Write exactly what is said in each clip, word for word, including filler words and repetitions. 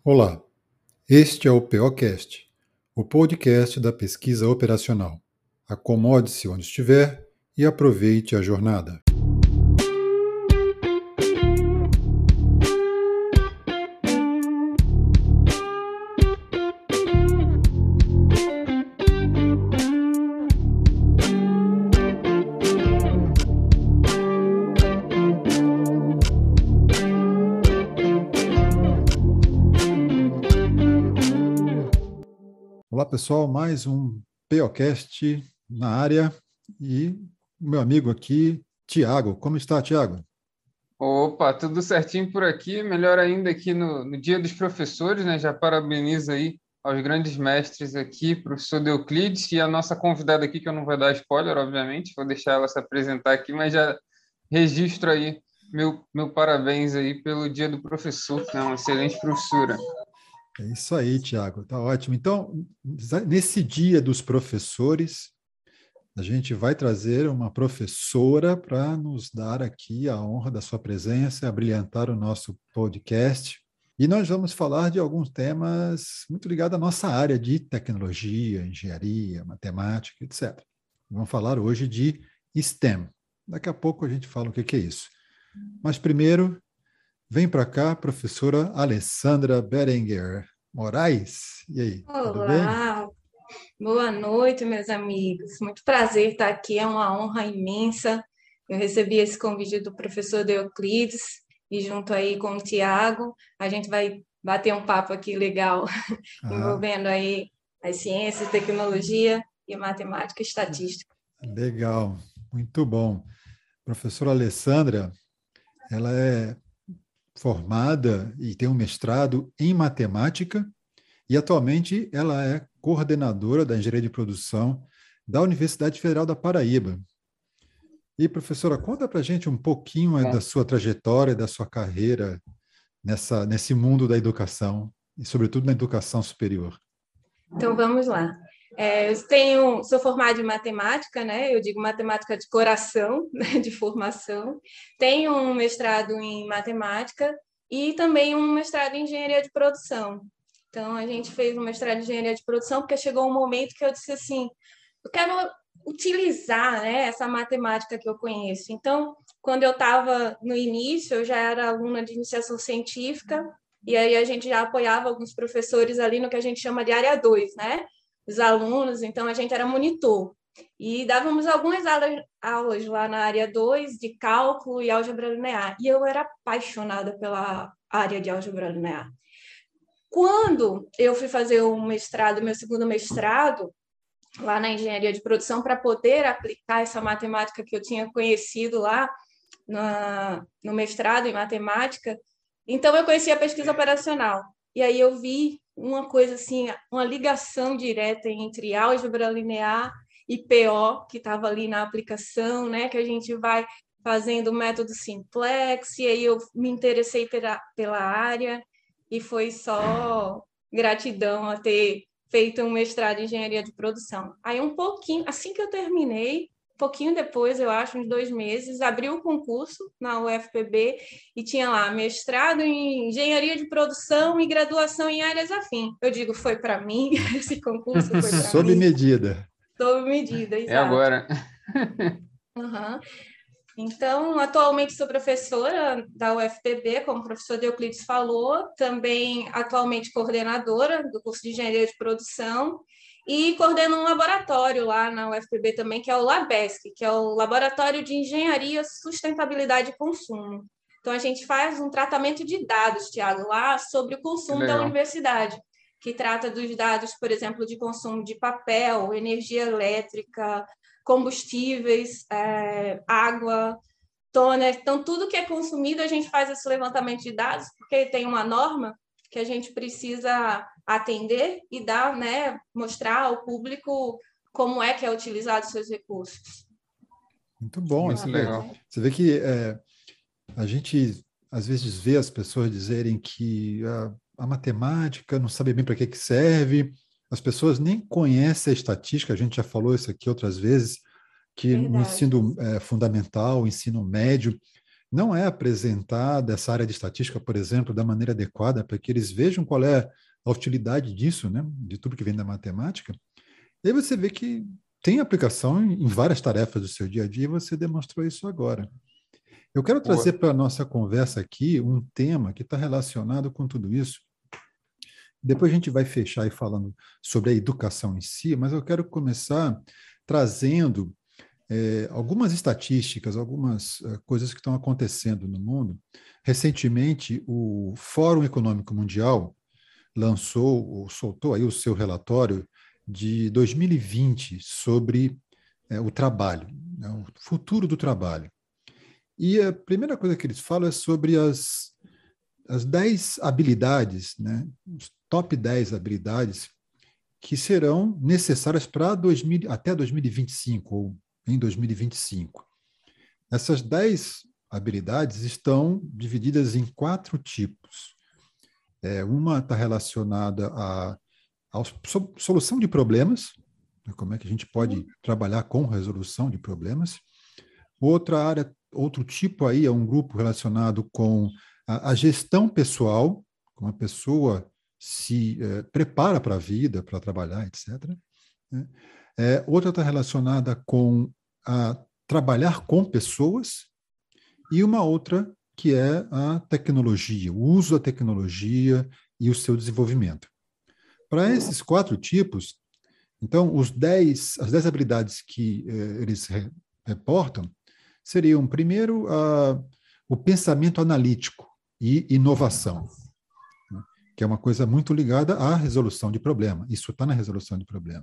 Olá, este é o POcast, o podcast da pesquisa operacional. Acomode-se onde estiver e aproveite a jornada. Olá pessoal, mais um POcast na área e o meu amigo aqui, Tiago. Como está, Tiago? Opa, tudo certinho por aqui, melhor ainda aqui no, no Dia dos Professores, né? Já parabenizo aí aos grandes mestres aqui, professor Euclides, e a nossa convidada aqui, que eu não vou dar spoiler, obviamente, vou deixar ela se apresentar aqui, mas já registro aí meu, meu parabéns aí pelo Dia do Professor, que é uma excelente professora. É isso aí, Tiago, tá ótimo. Então, nesse Dia dos Professores, a gente vai trazer uma professora para nos dar aqui a honra da sua presença, e abrilhantar o nosso podcast. E nós vamos falar de alguns temas muito ligados à nossa área de tecnologia, engenharia, matemática, etcétera. Vamos falar hoje de STEM. Daqui a pouco a gente fala o que é isso. Mas primeiro, vem para cá, professora Alessandra Berenguer Moraes. E aí, tudo bem? Olá, boa noite, meus amigos. Muito prazer estar aqui, é uma honra imensa. Eu recebi esse convite do professor Euclides e junto aí com o Tiago, a gente vai bater um papo aqui legal, Ah, envolvendo aí as ciências, tecnologia e matemática e estatística. legal, muito bom. Professora Alessandra, ela é formada e tem um mestrado em matemática e atualmente ela é coordenadora da engenharia de produção da Universidade Federal da Paraíba. E, professora, conta para a gente um pouquinho Bom, da sua trajetória, da sua carreira nessa, nesse mundo da educação e, sobretudo, na educação superior. Então, vamos lá. É, eu tenho, sou formada em matemática, né? Eu digo matemática de coração, né? De formação. Tenho um mestrado em matemática e também um mestrado em engenharia de produção. Então, a gente fez um mestrado em engenharia de produção porque chegou um momento que eu disse assim, eu quero utilizar, né, essa matemática que eu conheço. Então, quando eu estava no início, eu já era aluna de iniciação científica, e aí a gente já apoiava alguns professores ali no que a gente chama de área dois, né? Os alunos, então a gente era monitor. E dávamos algumas aulas, aulas lá na área dois de cálculo e álgebra linear. E eu era apaixonada pela área de álgebra linear. Quando eu fui fazer o mestrado, meu segundo mestrado, lá na engenharia de produção, para poder aplicar essa matemática que eu tinha conhecido lá na, no mestrado em matemática, então eu conheci a pesquisa operacional. E aí eu vi uma coisa assim, uma ligação direta entre álgebra linear e P O, que estava ali na aplicação, né? Que a gente vai fazendo o método simplex, e aí eu me interessei pela, pela área, e foi só gratidão a ter feito um mestrado em engenharia de produção. Aí um pouquinho, assim que eu terminei, um pouquinho depois, eu acho, uns dois meses, abri o concurso na U F P B e tinha lá mestrado em engenharia de produção e graduação em áreas afins. Eu digo, foi para mim, esse concurso foi para mim. Sob medida. Sob medida, exato. é agora. Uhum. Então, atualmente sou professora da U F P B, como o professor Euclides falou, também atualmente coordenadora do curso de Engenharia de Produção e coordeno um laboratório lá na U F P B também, que é o LABESC, que é o Laboratório de Engenharia, Sustentabilidade e Consumo. Então, a gente faz um tratamento de dados, Tiago, lá sobre o consumo da universidade, que trata dos dados, por exemplo, de consumo de papel, energia elétrica, combustíveis, é, água, toner. Então, tudo que é consumido, a gente faz esse levantamento de dados, porque tem uma norma que a gente precisa atender e dar, né, mostrar ao público como é que é utilizado os seus recursos. Muito bom. Muito Você legal. vê, você vê que é, a gente, às vezes, vê as pessoas dizerem que a, a matemática não sabe bem para que, que serve. As pessoas nem conhecem a estatística, a gente já falou isso aqui outras vezes, que no Verdade. ensino é, fundamental, ensino médio, não é apresentada essa área de estatística, por exemplo, da maneira adequada para que eles vejam qual é a utilidade disso, né, de tudo que vem da matemática. E aí você vê que tem aplicação em, em várias tarefas do seu dia a dia e você demonstrou isso agora. Eu quero Boa. trazer para a nossa conversa aqui um tema que está relacionado com tudo isso. Depois a gente vai fechar aí falando sobre a educação em si, mas eu quero começar trazendo é, algumas estatísticas, algumas uh, coisas que estão acontecendo no mundo. Recentemente, o Fórum Econômico Mundial lançou, ou soltou aí o seu relatório de dois mil e vinte sobre é, o trabalho, né, o futuro do trabalho. E a primeira coisa que eles falam é sobre as, as dez habilidades, né, os top dez habilidades que serão necessárias para dois mil, até dois mil e vinte e cinco, ou em dois mil e vinte e cinco. Essas dez habilidades estão divididas em quatro tipos. É, uma está relacionada à, à solução de problemas, né, como é que a gente pode trabalhar com resolução de problemas. Outra área, outro tipo aí é um grupo relacionado com a, a gestão pessoal, como a pessoa se eh, prepara para a vida, para trabalhar, etcétera. Né? É, outra está relacionada com a trabalhar com pessoas, e uma outra que é a tecnologia, o uso da tecnologia e o seu desenvolvimento. Para esses quatro tipos, então, os dez, as dez habilidades que eh, eles re, reportam seriam, primeiro, a, o pensamento analítico e inovação, né, que é uma coisa muito ligada à resolução de problema. Isso está na resolução de problema.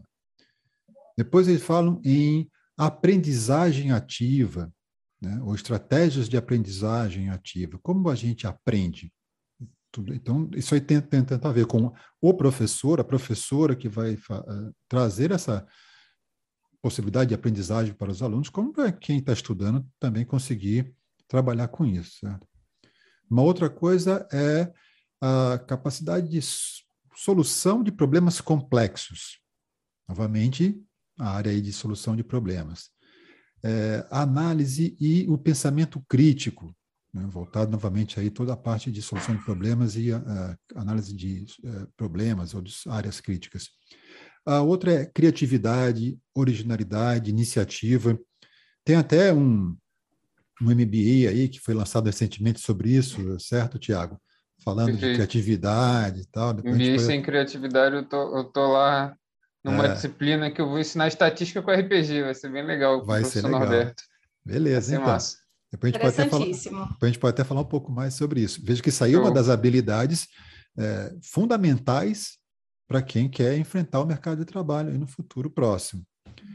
Depois eles falam em aprendizagem ativa, né, ou estratégias de aprendizagem ativa. Como a gente aprende? Então, isso aí tem, tem, tem a ver com o professor, a professora que vai uh, trazer essa possibilidade de aprendizagem para os alunos, como para quem está estudando também conseguir trabalhar com isso. Certo? Uma outra coisa é a capacidade de solução de problemas complexos. Novamente, a área aí de solução de problemas. É, a análise e o pensamento crítico, né, voltado novamente aí toda a parte de solução de problemas e a, a análise de uh, problemas ou de áreas críticas. A outra é criatividade, originalidade, iniciativa. Tem até um, um M B A aí que foi lançado recentemente sobre isso, certo, Tiago? Falando Perfeito. De criatividade e tal. M B A pode... sem criatividade, eu tô, eu tô lá numa é. disciplina que eu vou ensinar estatística com R P G, vai ser bem legal com vai o professor ser legal. Norberto. Beleza, vai ser então. Massa. Depois a, gente pode até falar, depois a gente pode até falar um pouco mais sobre isso. Veja que isso aí é uma das habilidades é, fundamentais para quem quer enfrentar o mercado de trabalho aí no futuro próximo.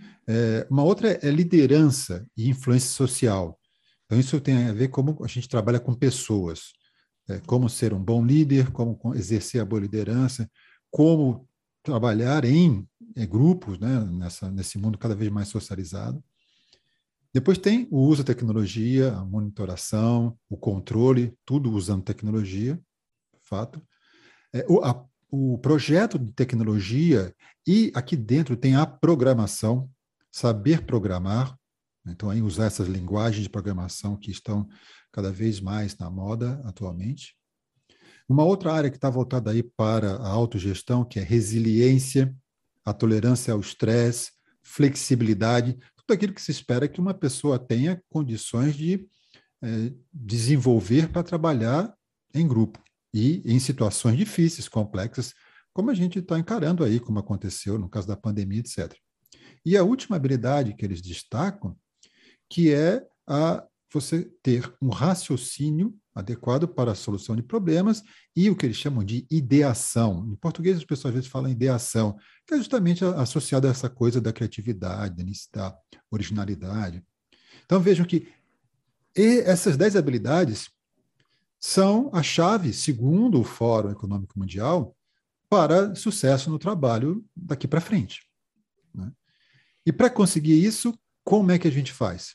É, uma outra é liderança e influência social. Então, isso tem a ver com como a gente trabalha com pessoas. É, como ser um bom líder, como exercer a boa liderança, como trabalhar em é, grupos, né, nessa, nesse mundo cada vez mais socializado. Depois tem o uso da tecnologia, a monitoração, o controle, tudo usando tecnologia, fato. É, o, a, o projeto de tecnologia, e aqui dentro tem a programação, saber programar, então aí usar essas linguagens de programação que estão cada vez mais na moda atualmente. Uma outra área que está voltada aí para a autogestão, que é resiliência, a tolerância ao estresse, flexibilidade, tudo aquilo que se espera que uma pessoa tenha condições de é, desenvolver para trabalhar em grupo e em situações difíceis, complexas, como a gente está encarando aí, como aconteceu no caso da pandemia, etcétera. E a última habilidade que eles destacam, que é a você ter um raciocínio adequado para a solução de problemas e o que eles chamam de ideação. Em português, as pessoas às vezes falam ideação, que é justamente associado a essa coisa da criatividade, da originalidade. Então, vejam que essas dez habilidades são a chave, segundo o Fórum Econômico Mundial, para sucesso no trabalho daqui para frente. Né? E para conseguir isso, como é que a gente faz?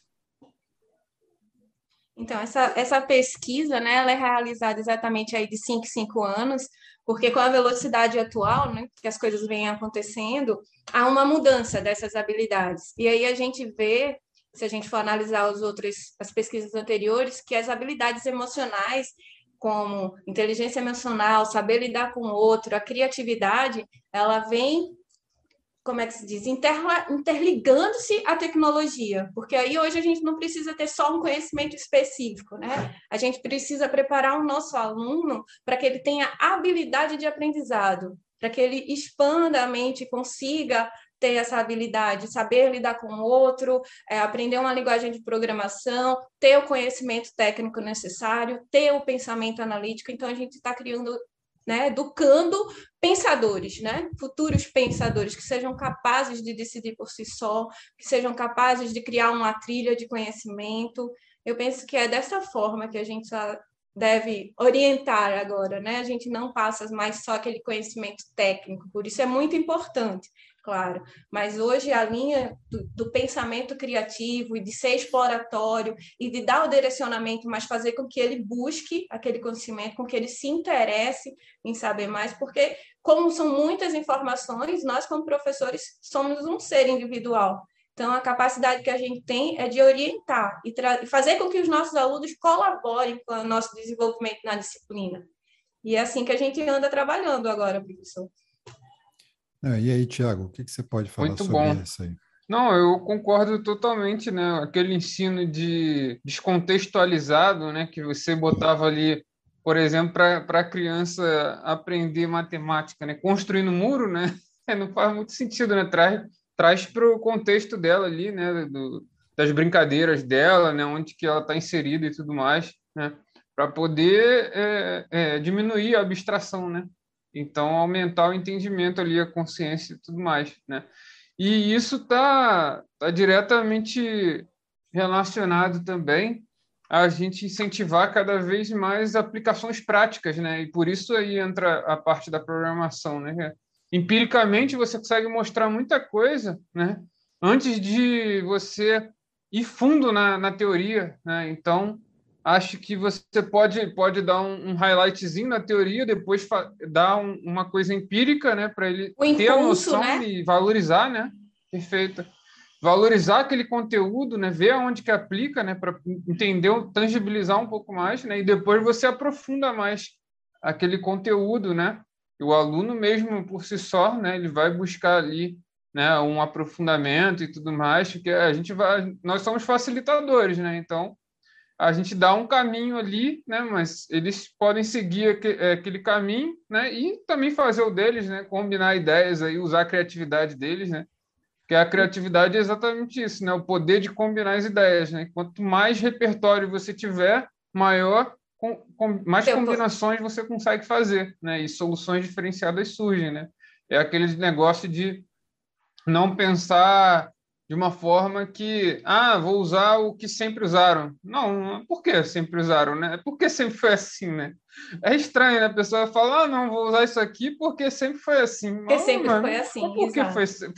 Então, essa, essa pesquisa, né, ela é realizada exatamente aí de cinco em cinco anos, porque com a velocidade atual, né, que as coisas vêm acontecendo, há uma mudança dessas habilidades. E aí a gente vê se a gente for analisar os outros, as pesquisas anteriores, que as habilidades emocionais, como inteligência emocional, saber lidar com o outro, a criatividade, ela vem, como é que se diz, Interla, interligando-se à tecnologia, porque aí hoje a gente não precisa ter só um conhecimento específico, né? A gente precisa preparar o nosso aluno para que ele tenha habilidade de aprendizado, para que ele expanda a mente e consiga ter essa habilidade, saber lidar com o outro, é, aprender uma linguagem de programação, ter o conhecimento técnico necessário, ter o pensamento analítico. Então, a gente está criando, né, educando pensadores, né, futuros pensadores que sejam capazes de decidir por si só, que sejam capazes de criar uma trilha de conhecimento. Eu penso que é dessa forma que a gente deve orientar agora, né? A gente não passa mais só aquele conhecimento técnico, por isso é muito importante, claro, mas hoje a linha do, do pensamento criativo e de ser exploratório e de dar o direcionamento, mas fazer com que ele busque aquele conhecimento, com que ele se interesse em saber mais, porque como são muitas informações, nós como professores somos um ser individual. Então, a capacidade que a gente tem é de orientar e, e fazer com que os nossos alunos colaborem com o nosso desenvolvimento na disciplina. E é assim que a gente anda trabalhando agora, professor. É, e aí, Tiago, o que, que você pode falar Muito sobre bom. isso aí? Não, eu concordo totalmente, né? Aquele ensino de descontextualizado, né? Que você botava ali, por exemplo, para a criança aprender matemática, né? Construindo muro, né? Não faz muito sentido, né? Traz, traz para o contexto dela ali, né? Do, das brincadeiras dela, né? Onde que ela está inserida e tudo mais, né? Para poder é, é, diminuir a abstração, né? Então, aumentar o entendimento ali, a consciência e tudo mais, né? E isso está tá diretamente relacionado também a gente incentivar cada vez mais aplicações práticas, né? E por isso aí entra a parte da programação, né? Empiricamente, você consegue mostrar muita coisa, né? Antes de você ir fundo na, na teoria, né? Então, acho que você pode, pode dar um, um highlightzinho na teoria, depois dar um, uma coisa empírica, né? Para ele o impulso, ter a noção, né? E valorizar, né? Perfeito. Valorizar aquele conteúdo, né? Ver aonde que aplica, né? Para entender, tangibilizar um pouco mais, né? E depois você aprofunda mais aquele conteúdo, né? E o aluno mesmo por si só, né? Ele vai buscar ali, né? Um aprofundamento e tudo mais, porque a gente vai, nós somos facilitadores, né? Então a gente dá um caminho ali, né? Mas eles podem seguir aquele caminho, né? E também fazer o deles, né? Combinar ideias aí, usar a criatividade deles, né? Porque a criatividade é exatamente isso, né? O poder de combinar as ideias, né? Quanto mais repertório você tiver, maior, com, com, mais Eu combinações você consegue fazer, né? E soluções diferenciadas surgem, né? É aquele negócio de não pensar de uma forma que, ah, vou usar o que sempre usaram. Não, por que sempre usaram, né? Porque sempre foi assim, né? É estranho, né? A pessoa fala, ah, não, vou usar isso aqui porque sempre foi assim. Porque sempre mas, foi assim, por que exato. foi sempre?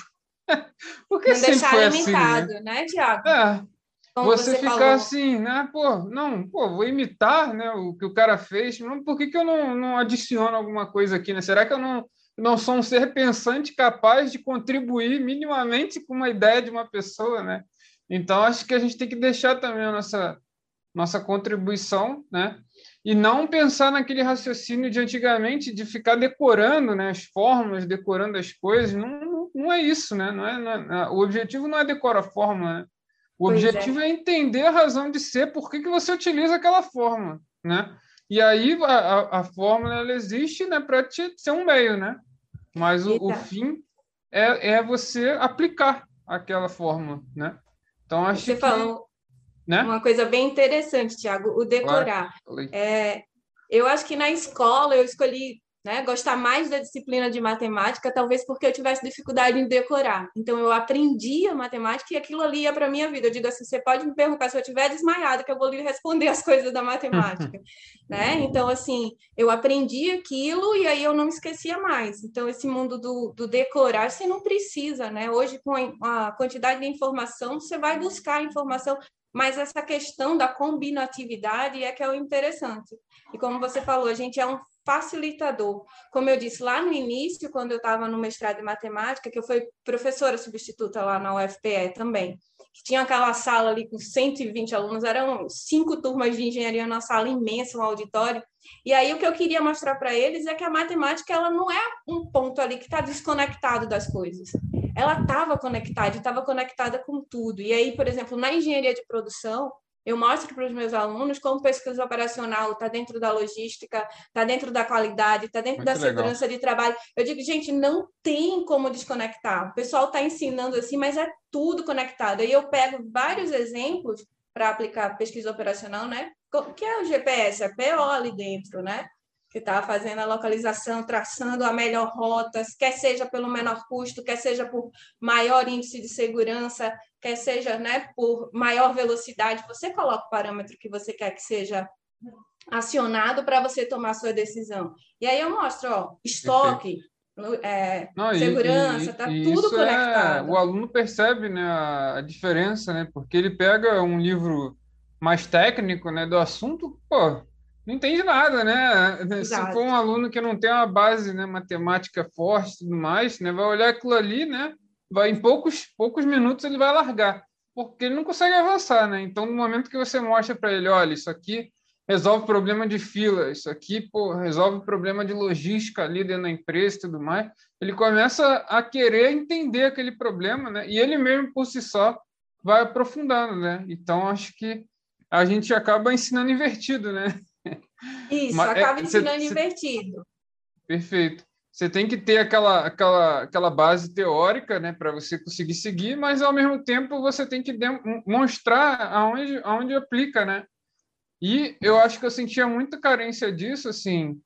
Porque Não sempre deixar foi assim, né? limitado, né, Tiago? É, Como você você ficar falou. assim, né? Pô, não, pô, vou imitar, né, o que o cara fez, mas por que que eu não, não adiciono alguma coisa aqui, né? Será que eu não, não sou um ser pensante capaz de contribuir minimamente com uma ideia de uma pessoa, né? Então, acho que a gente tem que deixar também a nossa, nossa contribuição, né? E não pensar naquele raciocínio de antigamente, de ficar decorando, né, as fórmulas, decorando as coisas. Não, não, não é isso, né? Não é, não é, o objetivo não é decorar a fórmula, né? O Pois objetivo é. é entender a razão de ser, por que que você utiliza aquela fórmula, né? E aí a, a, a fórmula ela existe, né, para ser um meio, né? Mas o, o Exato. fim é, é você aplicar aquela fórmula, né? Então acho Você que, falou né? uma coisa bem interessante, Tiago, o Claro. decorar. É, eu acho que na escola eu escolhi, né, gostar mais da disciplina de matemática, talvez porque eu tivesse dificuldade em decorar. Então, eu aprendia matemática e aquilo ali ia para a minha vida. Eu digo assim, você pode me perguntar se eu estiver desmaiada, que eu vou lhe responder as coisas da matemática. Né? Então, assim, eu aprendi aquilo e aí eu não me esquecia mais. Então, esse mundo do, do decorar, você não precisa, né? Hoje, com a quantidade de informação, você vai buscar informação, mas essa questão da combinatividade é que é o interessante. E como você falou, a gente é um facilitador. Como eu disse lá no início, quando eu estava no mestrado em matemática, que eu fui professora substituta lá na U F P E também, que tinha aquela sala ali com cento e vinte alunos, eram cinco turmas de engenharia na sala imensa, um auditório. E aí o que eu queria mostrar para eles é que a matemática ela não é um ponto ali que está desconectado das coisas. Ela estava conectada, estava conectada com tudo. E aí, por exemplo, na engenharia de produção, eu mostro para os meus alunos como pesquisa operacional está dentro da logística, está dentro da qualidade, está dentro Muito da legal. segurança de trabalho. Eu digo, gente, não tem como desconectar. O pessoal está ensinando assim, mas é tudo conectado. Aí eu pego vários exemplos para aplicar pesquisa operacional, né? O que é o G P S? É P O ali dentro, né? Que está fazendo a localização, traçando a melhor rota, quer seja pelo menor custo, quer seja por maior índice de segurança, quer seja, né, por maior velocidade. Você coloca o parâmetro que você quer que seja acionado para você tomar a sua decisão. E aí eu mostro, ó, estoque, é, Não, e, segurança, está tudo isso conectado. É, o aluno percebe, né, a, a diferença, né, porque ele pega um livro mais técnico, né, do assunto, pô, não entende nada, né? Se Exato. for um aluno que não tem uma base, né, matemática forte e tudo mais, né, vai olhar aquilo ali, né, vai em poucos, poucos minutos ele vai largar, porque ele não consegue avançar, né? Então, no momento que você mostra para ele, olha, isso aqui resolve problema de fila, isso aqui, pô, resolve problema de logística ali dentro da empresa e tudo mais, ele começa a querer entender aquele problema, né? E ele mesmo, por si só, vai aprofundando, né? Então, acho que a gente acaba ensinando invertido, né? Isso, Mas é, acaba cê, ensinando cê, invertido. perfeito. Você tem que ter aquela, aquela, aquela base teórica, né, para você conseguir seguir, mas, ao mesmo tempo, você tem que demonstrar aonde, aonde aplica, né? E eu acho que eu sentia muita carência disso, assim,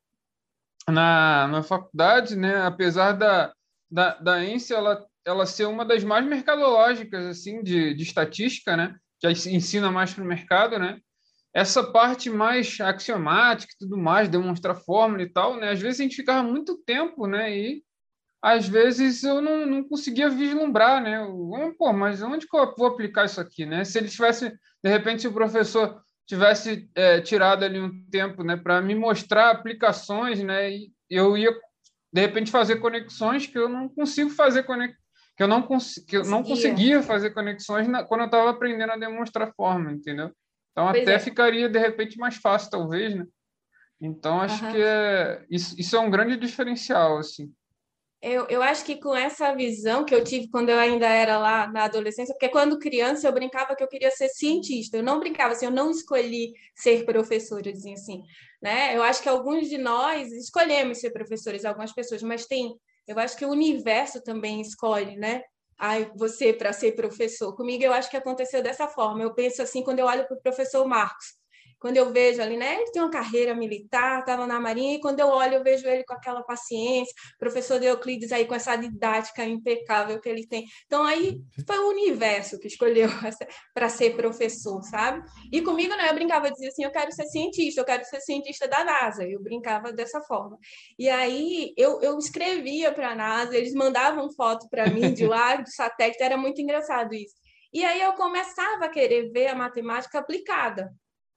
na, na faculdade, né? Apesar da, da, da ENSE ela, ela ser uma das mais mercadológicas, assim, de, de estatística, né? Que ensina mais para o mercado, né? Essa parte mais axiomática e tudo mais, demonstrar fórmula e tal, né? Às vezes a gente ficava muito tempo, né? E às vezes eu não, não conseguia vislumbrar, né? Eu, pô, mas onde que eu vou aplicar isso aqui, né? Se ele tivesse, de repente, se o professor tivesse é, tirado ali um tempo, né, para me mostrar aplicações, né, e eu ia de repente fazer conexões que eu não consigo fazer conex... que eu não cons... que eu não conseguia fazer conexões na... quando eu estava aprendendo a demonstrar forma, entendeu? Então Pois até é. ficaria de repente mais fácil, talvez, né? Então acho Aham. que é isso, isso é um grande diferencial, assim. Eu, eu acho que com essa visão que eu tive quando eu ainda era lá na adolescência, porque quando criança eu brincava que eu queria ser cientista, eu não brincava assim, eu não escolhi ser professora, eu dizia assim, né? Eu acho que alguns de nós escolhemos ser professores, algumas pessoas, mas tem, eu acho que o universo também escolhe, né? Ai, você para ser professor. Comigo eu acho que aconteceu dessa forma. Eu penso assim, quando eu olho para o professor Marcos, quando eu vejo ali, né? Ele tem uma carreira militar, estava na Marinha, e quando eu olho, eu vejo ele com aquela paciência, o professor de Euclides aí com essa didática impecável que ele tem. Então, aí foi o universo que escolheu para ser professor, sabe? E comigo, né? Eu brincava, eu dizia assim, eu quero ser cientista, eu quero ser cientista da NASA. Eu brincava dessa forma. E aí, eu, eu escrevia para a NASA, eles mandavam foto para mim de lá, do satélite, era muito engraçado isso. E aí, eu começava a querer ver a matemática aplicada.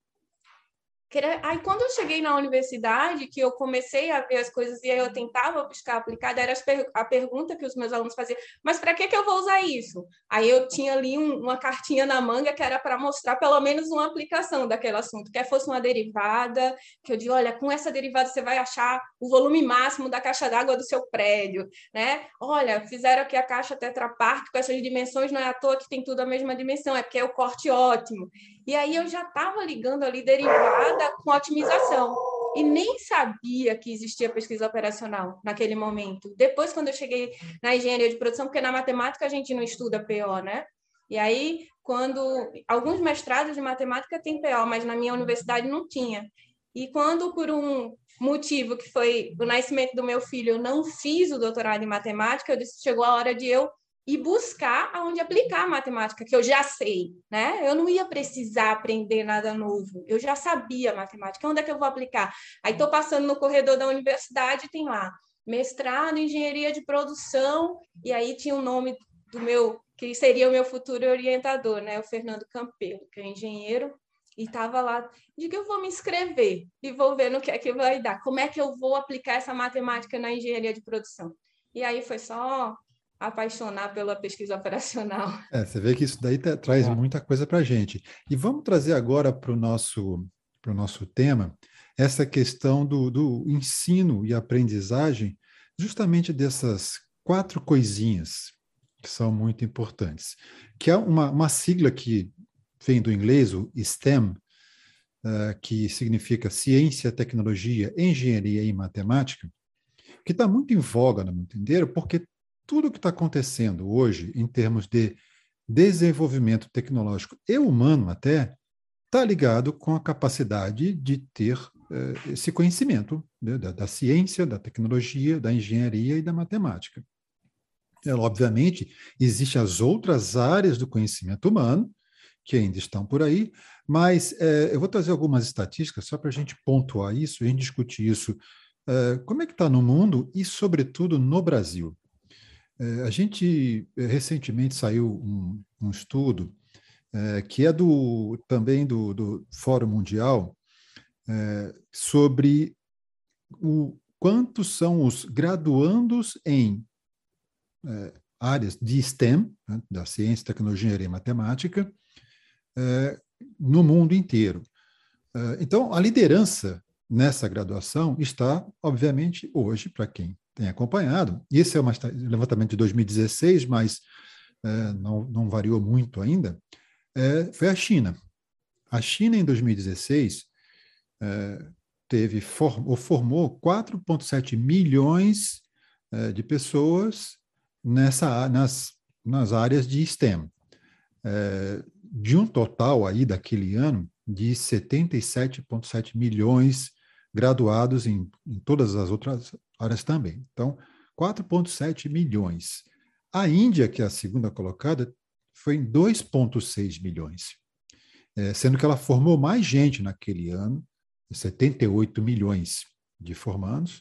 Aí, quando eu cheguei na universidade, que eu comecei a ver as coisas e aí eu tentava buscar aplicada, era a pergunta que os meus alunos faziam, mas para que, que eu vou usar isso? Aí eu tinha ali um, uma cartinha na manga que era para mostrar pelo menos uma aplicação daquele assunto, quer fosse uma derivada, que eu digo, olha, com essa derivada você vai achar o volume máximo da caixa d'água do seu prédio, né? Olha, fizeram aqui a caixa Tetra Pak com essas dimensões, não é à toa que tem tudo a mesma dimensão, é porque é o corte ótimo. E aí eu já estava ligando ali derivada com otimização. E nem sabia que existia pesquisa operacional naquele momento. Depois, quando eu cheguei na engenharia de produção, porque na matemática a gente não estuda P O, né? E aí, quando... Alguns mestrados de matemática têm P O, mas na minha universidade não tinha. E quando, por um motivo que foi o nascimento do meu filho, eu não fiz o doutorado em matemática, eu disse, chegou a hora de eu e buscar aonde aplicar a matemática, que eu já sei, né? Eu não ia precisar aprender nada novo, eu já sabia matemática, onde é que eu vou aplicar? Aí estou passando no corredor da universidade e tem lá, mestrado em engenharia de produção, e aí tinha o nome do meu, que seria o meu futuro orientador, né? O Fernando Campelo, que é engenheiro, E estava lá, de que eu vou me inscrever e vou ver no que é que vai dar. Como é que eu vou aplicar essa matemática na engenharia de produção? E aí foi só apaixonar pela pesquisa operacional. É, você vê que isso daí tra- traz muita coisa para a gente. E vamos trazer agora para o nosso, pro nosso tema essa questão do, do ensino e aprendizagem, justamente dessas quatro coisinhas que são muito importantes, que é uma, uma sigla que vem do inglês, o STEM, uh, que significa ciência, tecnologia, engenharia e matemática, que está muito em voga no mundo inteiro, porque tudo que está acontecendo hoje, em termos de desenvolvimento tecnológico e humano até, está ligado com a capacidade de ter uh, esse conhecimento, né, da, da ciência, da tecnologia, da engenharia e da matemática. É, obviamente, existem as outras áreas do conhecimento humano, que ainda estão por aí, mas é, eu vou trazer algumas estatísticas só para a gente pontuar isso, a gente discutir isso, é, como é que está no mundo e, sobretudo, no Brasil. É, a gente, recentemente, saiu um, um estudo é, que é do, também do, do Fórum Mundial é, sobre o, quantos são os graduandos em é, áreas de STEM, né, da ciência, tecnologia, engenharia e matemática, É, no mundo inteiro. É, então, a liderança nessa graduação está, obviamente, hoje, para quem tem acompanhado, e esse é um levantamento de dois mil e dezesseis, mas é, não, não variou muito ainda, é, foi a China. A China, em dois mil e dezesseis, é, teve, for, ou formou quatro vírgula sete milhões é, de pessoas nessa, nas, nas áreas de STEM. É, de um total aí daquele ano de setenta e sete vírgula sete milhões graduados em, em todas as outras áreas também. Então, quatro vírgula sete milhões. A Índia, que é a segunda colocada, foi em dois vírgula seis milhões, é, sendo que ela formou mais gente naquele ano, setenta e oito milhões de formandos,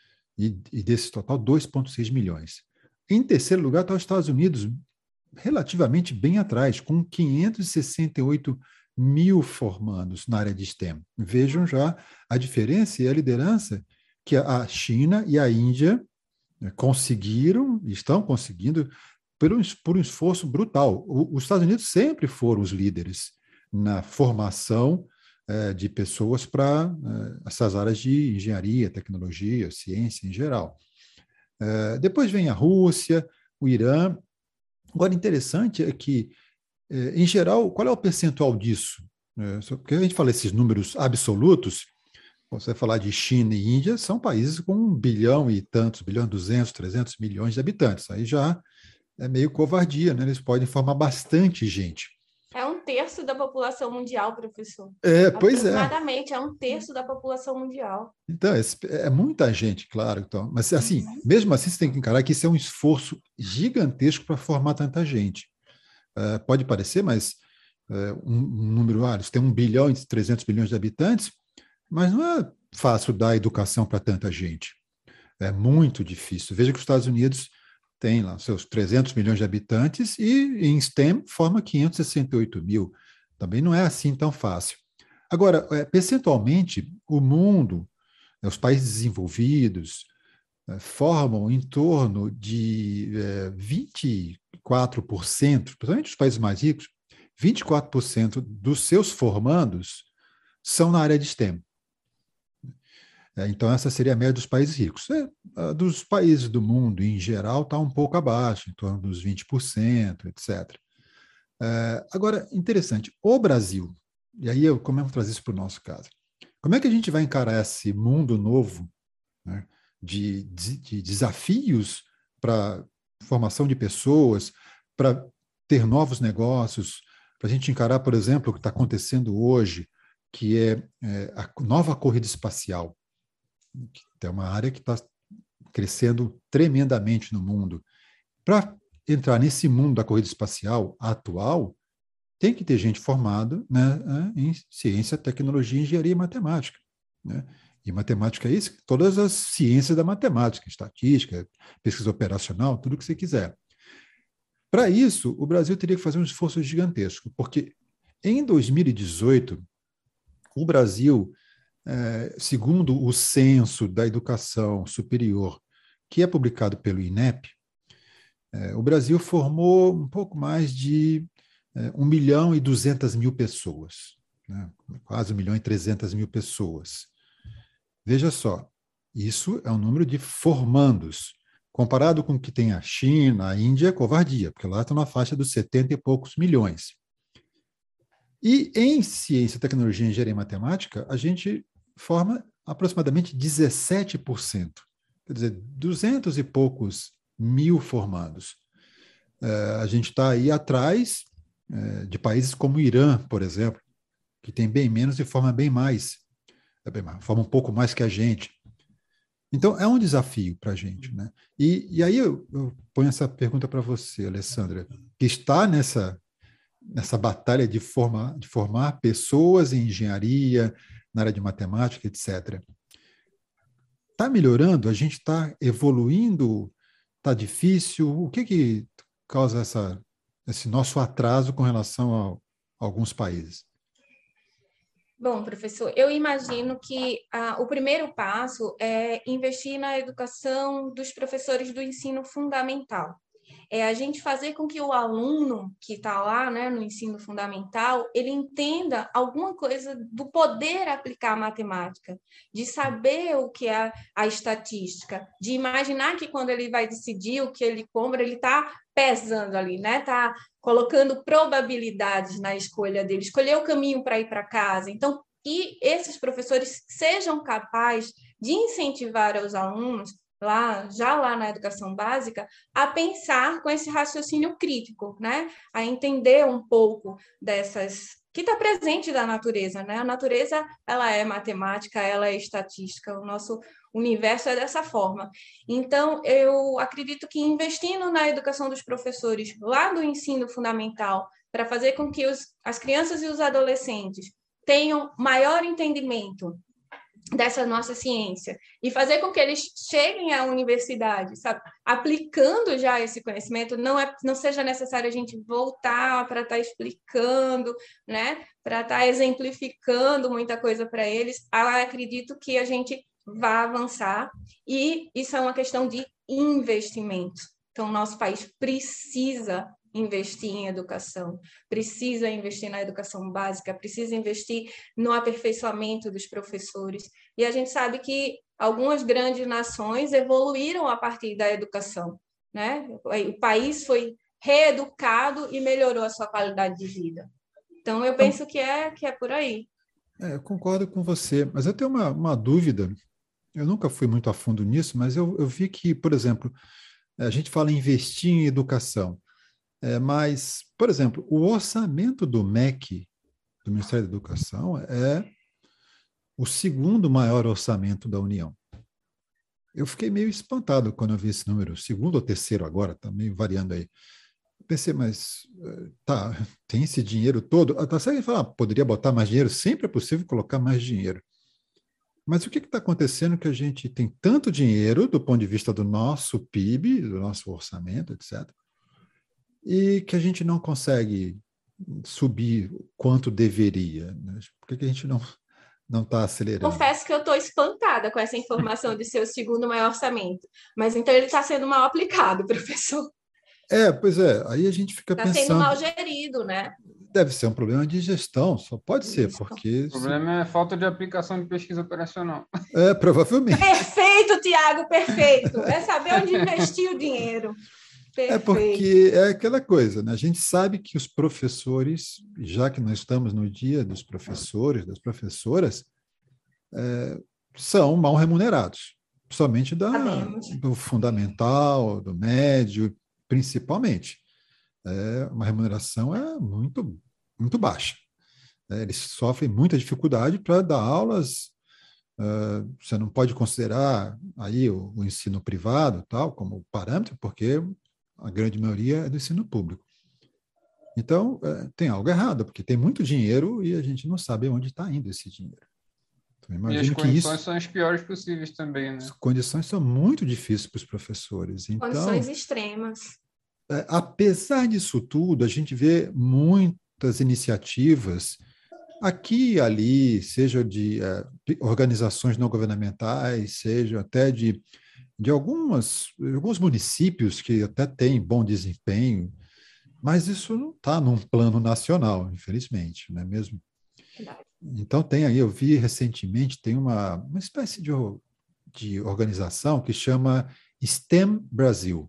e, e desse total, dois vírgula seis milhões. Em terceiro lugar está os Estados Unidos, relativamente bem atrás, com quinhentos e sessenta e oito mil formandos na área de STEM. Vejam já a diferença e a liderança que a China e a Índia conseguiram, estão conseguindo, por um, por um esforço brutal. O, os Estados Unidos sempre foram os líderes na formação eh, de pessoas para eh, essas áreas de engenharia, tecnologia, ciência em geral. Eh, depois vem a Rússia, o Irã. Agora, interessante é que, em geral, qual é o percentual disso? Porque a gente fala esses números absolutos, você vai falar de China e Índia, são países com um bilhão e tantos, bilhão, duzentos, trezentos milhões de habitantes. Aí já é meio covardia, né? Eles podem formar bastante gente. É um terço da população mundial, professor. É, pois é. Aproximadamente é um terço da população mundial. Então, é muita gente, claro. Então, mas, assim, uhum. mesmo assim, você tem que encarar que isso é um esforço gigantesco para formar tanta gente. Uh, pode parecer, mas uh, um, um número, ah, eles têm um bilhão e trezentos milhões de habitantes, mas não é fácil dar educação para tanta gente. É muito difícil. Veja que os Estados Unidos têm lá seus trezentos milhões de habitantes e em STEM forma quinhentos e sessenta e oito mil. Também não é assim tão fácil. Agora, é, percentualmente, o mundo, os países desenvolvidos, é, formam em torno de é, vinte e quatro por cento, principalmente os países mais ricos, vinte e quatro por cento dos seus formandos são na área de STEM. É, então, essa seria a média dos países ricos. É, dos países do mundo, em geral, está um pouco abaixo, em torno dos vinte por cento, etcétera. É, agora, interessante, o Brasil, e aí eu como é que trazer isso para o nosso caso? Como é que a gente vai encarar esse mundo novo, né, de, de, de desafios para formação de pessoas, para ter novos negócios, para a gente encarar, por exemplo, o que está acontecendo hoje, que é, é a nova corrida espacial, que é uma área que está crescendo tremendamente no mundo. Para entrar nesse mundo da corrida espacial atual, tem que ter gente formada, né, em ciência, tecnologia, engenharia e matemática. Né? E matemática é isso, todas as ciências da matemática, estatística, pesquisa operacional, tudo que você quiser. Para isso, o Brasil teria que fazer um esforço gigantesco, porque em dois mil e dezoito, o Brasil, é, segundo o Censo da Educação Superior, que é publicado pelo INEP, é, o Brasil formou um pouco mais de é, um milhão e duzentas mil pessoas, né? Quase um milhão e trezentas mil pessoas. Veja só, isso é um número de formandos. Comparado com o que tem a China, a Índia, é covardia, porque lá está na faixa dos setenta e poucos milhões. E em ciência, tecnologia, engenharia e matemática, a gente forma aproximadamente dezessete por cento. Quer dizer, duzentos e poucos mil formados. É, a gente está aí atrás é, de países como o Irã, por exemplo, que tem bem menos e forma bem mais. É bem mais, forma um pouco mais que a gente. Então, é um desafio para a gente, né? E, e aí eu, eu ponho essa pergunta para você, Alessandra, que está nessa, nessa batalha de formar, de formar pessoas em engenharia, na área de matemática, etcétera. Está melhorando? A gente está evoluindo? Está difícil? O que, que causa essa, esse nosso atraso com relação a, a alguns países? Bom, professor, eu imagino que ah, o primeiro passo é investir na educação dos professores do ensino fundamental. É a gente fazer com que o aluno que está lá, né, no ensino fundamental, ele entenda alguma coisa do poder aplicar a matemática, de saber o que é a estatística, de imaginar que quando ele vai decidir o que ele compra, ele está pesando ali, né? Está colocando probabilidades na escolha dele, escolher o caminho para ir para casa. Então, que esses professores sejam capazes de incentivar os alunos lá, já lá na educação básica, a pensar com esse raciocínio crítico, né? A entender um pouco dessas que está presente da natureza, né? A natureza, ela é matemática, ela é estatística, o nosso universo é dessa forma. Então, eu acredito que investindo na educação dos professores lá do ensino fundamental, para fazer com que os, as crianças e os adolescentes tenham maior entendimento dessa nossa ciência e fazer com que eles cheguem à universidade, sabe? Aplicando já esse conhecimento, não, é, não seja necessário a gente voltar para estar tá explicando, né? Para estar tá exemplificando muita coisa para eles. Eu acredito que a gente vai avançar e isso é uma questão de investimento. Então, o nosso país precisa investir em educação, precisa investir na educação básica, precisa investir no aperfeiçoamento dos professores. E a gente sabe que algumas grandes nações evoluíram a partir da educação, né? O país foi reeducado e melhorou a sua qualidade de vida. Então, eu penso que é, que é por aí. É, eu concordo com você, mas eu tenho uma, uma dúvida. Eu nunca fui muito a fundo nisso, mas eu, eu vi que, por exemplo, a gente fala em investir em educação. É, mas, por exemplo, o orçamento do M E C, do Ministério da Educação, é o segundo maior orçamento da União. Eu fiquei meio espantado quando eu vi esse número, segundo ou terceiro agora, está meio variando aí. Pensei, mas tá, tem esse dinheiro todo? Tá certo de falar, poderia botar mais dinheiro? Sempre é possível colocar mais dinheiro. Mas o que está acontecendo que a gente tem tanto dinheiro do ponto de vista do nosso P I B, do nosso orçamento, etcétera, e que a gente não consegue subir quanto deveria, né? Por que, que a gente não não está acelerando? Confesso que eu estou espantada com essa informação de ser o segundo maior orçamento, mas então ele está sendo mal aplicado, professor. É, pois é, aí a gente fica tá pensando... Está sendo mal gerido, né? Deve ser um problema de gestão, só pode ser, Isso. porque... O problema se... é falta de aplicação de pesquisa operacional. É, provavelmente. Perfeito, Tiago, perfeito. É saber onde investir o dinheiro. Perfeito. É porque é aquela coisa, né? A gente sabe que os professores, já que nós estamos no dia dos professores, das professoras, é, são mal remunerados, somente da, do fundamental, do médio, principalmente. É, uma remuneração é muito, muito baixa. É, eles sofrem muita dificuldade para dar aulas. Uh, você não pode considerar aí o, o ensino privado tal como parâmetro, porque a grande maioria é do ensino público. Então, é, tem algo errado, porque tem muito dinheiro e a gente não sabe onde está indo esse dinheiro. Então, imagino e as condições isso, são as piores possíveis também, né? As condições são muito difíceis para os professores. Então, condições extremas. É, apesar disso tudo, a gente vê muitas iniciativas aqui e ali, seja de uh, organizações não governamentais, seja até de, de algumas, alguns municípios que até têm bom desempenho, mas isso não está num plano nacional, infelizmente, não é mesmo? Então tem aí, eu vi recentemente, tem uma, uma espécie de, de organização que chama STEM Brasil.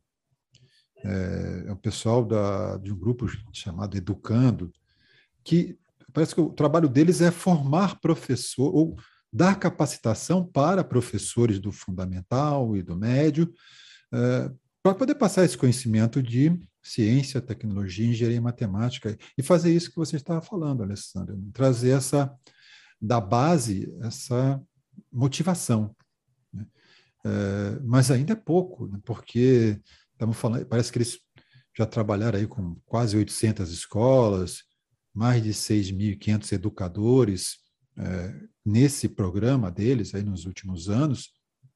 É, é o pessoal da, de um grupo chamado Educando, que parece que o trabalho deles é formar professor, ou dar capacitação para professores do fundamental e do médio, é, para poder passar esse conhecimento de ciência, tecnologia, engenharia e matemática, e fazer isso que você estava falando, Alessandra, trazer essa, da base, essa motivação. Né? É, mas ainda é pouco, né? Porque estamos falando, parece que eles já trabalharam aí com quase oitocentas escolas, mais de seis mil e quinhentos educadores é, nesse programa deles aí nos últimos anos,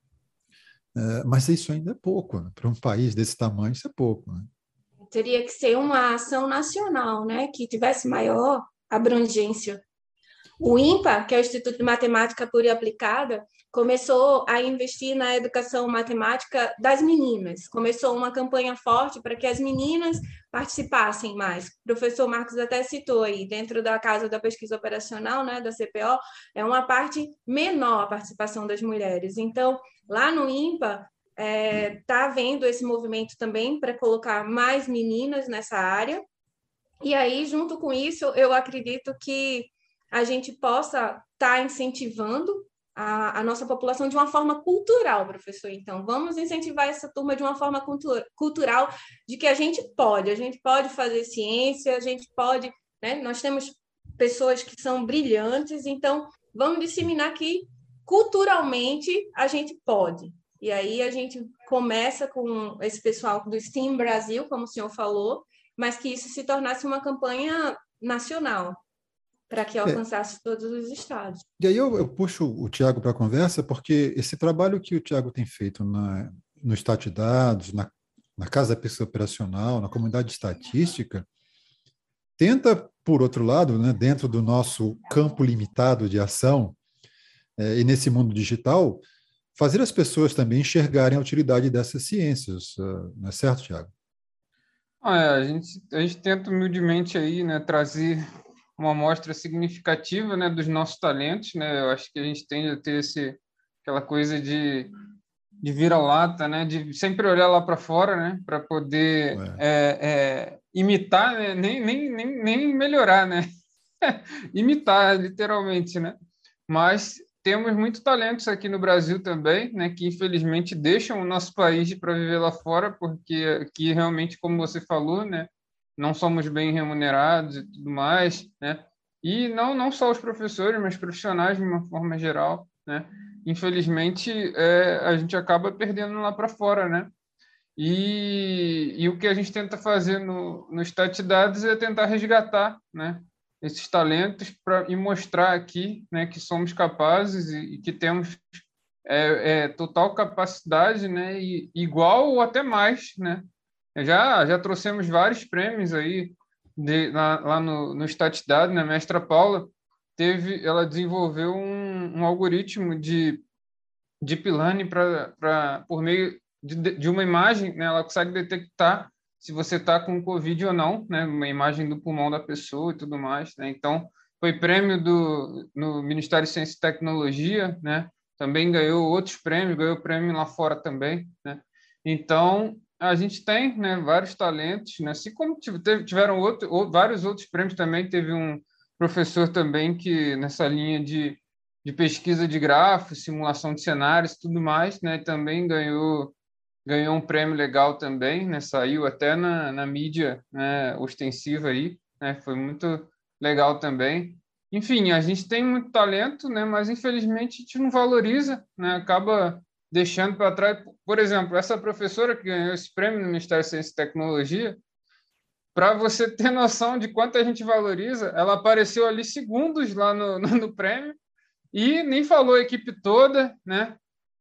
é, mas isso ainda é pouco, né? Para um país desse tamanho, isso é pouco. Né? Teria que ser uma ação nacional, né, que tivesse maior abrangência. O INPA, que é o Instituto de Matemática Pura e Aplicada, começou a investir na educação matemática das meninas. Começou uma campanha forte para que as meninas participassem mais. O professor Marcos até citou aí, dentro da Casa da Pesquisa Operacional, né, da C P O, é uma parte menor a participação das mulheres. Então, lá no INPA, está é, havendo esse movimento também para colocar mais meninas nessa área. E aí, junto com isso, eu acredito que a gente possa estar tá incentivando a, a nossa população de uma forma cultural, professor. Então, vamos incentivar essa turma de uma forma cultura, cultural, de que a gente pode, a gente pode fazer ciência, a gente pode, né? Nós temos pessoas que são brilhantes, então vamos disseminar que culturalmente a gente pode. E aí a gente começa com esse pessoal do STEM Brasil, como o senhor falou, mas que isso se tornasse uma campanha nacional, para que alcançasse é. todos os estados. E aí eu, eu puxo o Tiago para a conversa, porque esse trabalho que o Tiago tem feito na, no Estatidados, na, na Casa da Pesquisa Operacional, na comunidade estatística, tenta, por outro lado, né, dentro do nosso campo limitado de ação, é, e nesse mundo digital, fazer as pessoas também enxergarem a utilidade dessas ciências. Não é certo, Tiago? Ah, é, a gente, a gente tenta humildemente aí, né, trazer uma amostra significativa, né, dos nossos talentos, né? Eu acho que a gente tende a ter esse, aquela coisa de, de vira-lata, né, de sempre olhar lá para fora, né, para poder é. É, é, imitar, né? nem, nem, nem, nem melhorar, né? Imitar, literalmente, né? Mas temos muitos talentos aqui no Brasil também, né, que infelizmente deixam o nosso país para viver lá fora, porque aqui realmente, como você falou, né, não somos bem remunerados e tudo mais, né? E não não só os professores, mas profissionais de uma forma geral, né? Infelizmente, é, a gente acaba perdendo lá para fora, né? E, e o que a gente tenta fazer no, no Estatidados é tentar resgatar, né, esses talentos pra, e mostrar aqui, né, que somos capazes e, e que temos é, é, total capacidade, né, e, igual ou até mais, né? Já, já trouxemos vários prêmios aí de, lá, lá no, no Estatidados, né? A mestra Paula teve, ela desenvolveu um, um algoritmo de deep learning para, para, por meio de, de uma imagem, né? Ela consegue detectar se você está com Covid ou não, né? Uma imagem do pulmão da pessoa e tudo mais, né? Então, foi prêmio do, no Ministério de Ciência e Tecnologia, né? Também ganhou outros prêmios, ganhou prêmio lá fora também, né? Então, a gente tem, né, vários talentos, né? Assim como tiveram outro, ou, vários outros prêmios também. Teve um professor também que, nessa linha de, de pesquisa de grafos, simulação de cenários e tudo mais, né, também ganhou, ganhou um prêmio legal também, né? Saiu até na, na mídia, né, ostensiva aí, né? Foi muito legal também. Enfim, a gente tem muito talento, né, mas infelizmente a gente não valoriza, né? Acaba deixando para trás. Por exemplo, essa professora que ganhou esse prêmio no Ministério da Ciência e Tecnologia, para você ter noção de quanto a gente valoriza, ela apareceu ali segundos lá no, no, no prêmio e nem falou a equipe toda, né?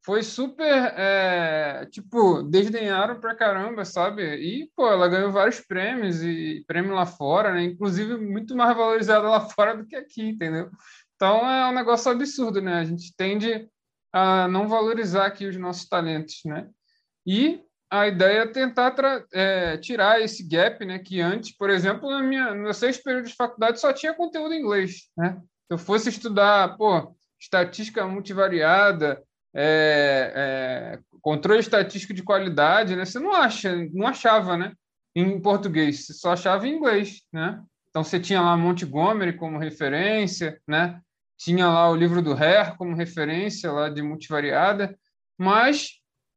foi super, é, tipo, desdenharam pra caramba, sabe? E, pô, ela ganhou vários prêmios, e prêmio lá fora, né? Inclusive, muito mais valorizada lá fora do que aqui, entendeu? Então, é um negócio absurdo, né? A gente tende a não valorizar aqui os nossos talentos, né? E a ideia é tentar é, tirar esse gap, né? Que antes, por exemplo, na minha, nos meus seis períodos de faculdade só tinha conteúdo em inglês, né? Se eu fosse estudar, pô, estatística multivariada, é, é, controle estatístico de qualidade, né? Você não acha, não achava, né? Em português, você só achava em inglês, né? Então você tinha lá Montgomery como referência, né? Tinha lá o livro do Hare como referência lá de multivariada, mas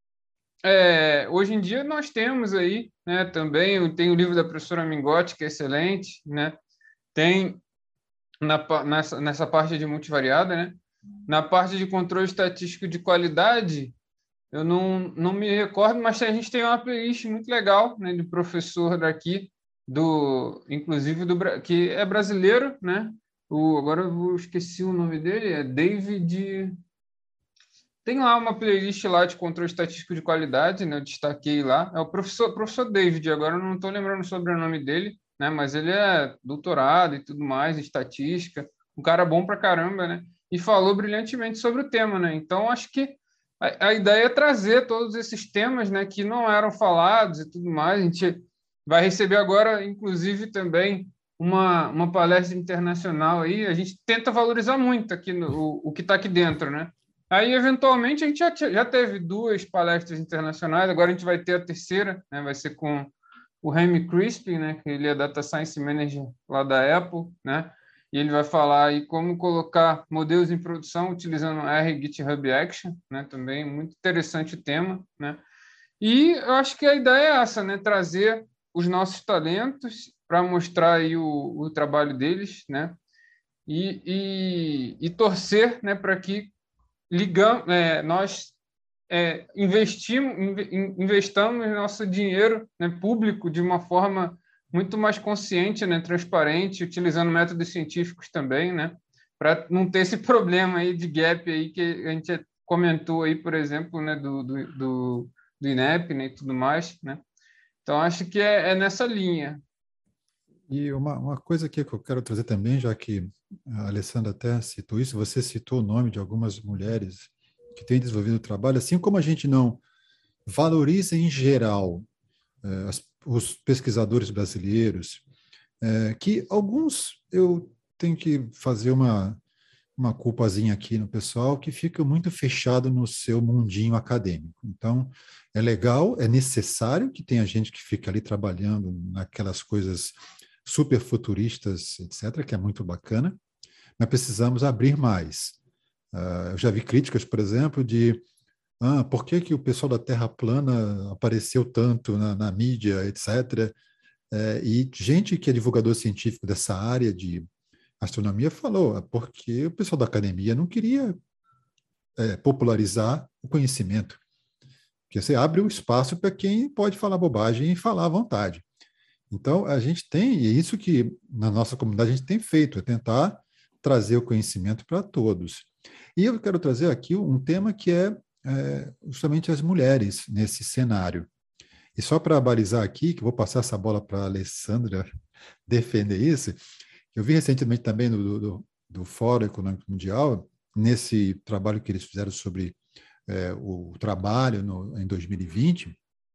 é, hoje em dia nós temos aí, né? Também tem o livro da professora Mingotti, que é excelente, né? Tem na, nessa, nessa parte de multivariada, né? Na parte de controle estatístico de qualidade, eu não, não me recordo, mas a gente tem uma playlist muito legal, né, de professor daqui, do, inclusive do que é brasileiro, né? O, agora eu esqueci o nome dele, é David. Tem lá uma playlist lá de controle estatístico de qualidade, né? Eu destaquei lá. É o professor, professor David, agora eu não estou lembrando o sobrenome dele, né? Mas ele é doutorado e tudo mais, em estatística, um cara bom pra caramba, né? E falou brilhantemente sobre o tema, né? Então, acho que a, a ideia é trazer todos esses temas, né, que não eram falados e tudo mais. A gente vai receber agora, inclusive, também uma, uma palestra internacional aí. A gente tenta valorizar muito aqui no, o, o que está aqui dentro, né? Aí, eventualmente, a gente já, já teve duas palestras internacionais, agora a gente vai ter a terceira, né? Vai ser com o Remy Crispin, né? Que ele é Data Science Manager lá da Apple, né? E ele vai falar aí como colocar modelos em produção utilizando R e GitHub Action, né? Também muito interessante o tema, né? E eu acho que a ideia é essa, né? Trazer os nossos talentos para mostrar aí o, o trabalho deles, né? E, e, e torcer, né? Para que ligamos, é, nós é, investimos, investamos nosso dinheiro, né, público de uma forma muito mais consciente, né, transparente, utilizando métodos científicos também, né, para não ter esse problema aí de gap aí que a gente comentou aí, por exemplo, né, do, do, do, do INEP, né, e tudo mais, né. Então, acho que é, é nessa linha. E uma, uma coisa aqui que eu quero trazer também, já que a Alessandra até citou isso, você citou o nome de algumas mulheres que têm desenvolvido o trabalho, assim como a gente não valoriza em geral eh, as, os pesquisadores brasileiros, eh, que alguns eu tenho que fazer uma, uma culpazinha aqui no pessoal que fica muito fechado no seu mundinho acadêmico. Então, é legal, é necessário que tenha gente que fica ali trabalhando naquelas coisas super futuristas, etcétera, que é muito bacana, mas precisamos abrir mais. Uh, eu já vi críticas, por exemplo, de ah, por que, que o pessoal da Terra plana apareceu tanto na, na mídia, etcétera. É, e gente que é divulgador científico dessa área de astronomia falou, porque o pessoal da academia não queria é, popularizar o conhecimento, porque você abre o espaço para quem pode falar bobagem e falar à vontade. Então, a gente tem, e é isso que na nossa comunidade a gente tem feito, é tentar trazer o conhecimento para todos. E eu quero trazer aqui um tema que é, é justamente as mulheres nesse cenário. E só para balizar aqui, que eu vou passar essa bola para a Alessandra defender isso, eu vi recentemente também do, do, do Fórum Econômico Mundial, nesse trabalho que eles fizeram sobre é, o trabalho no, em dois mil e vinte,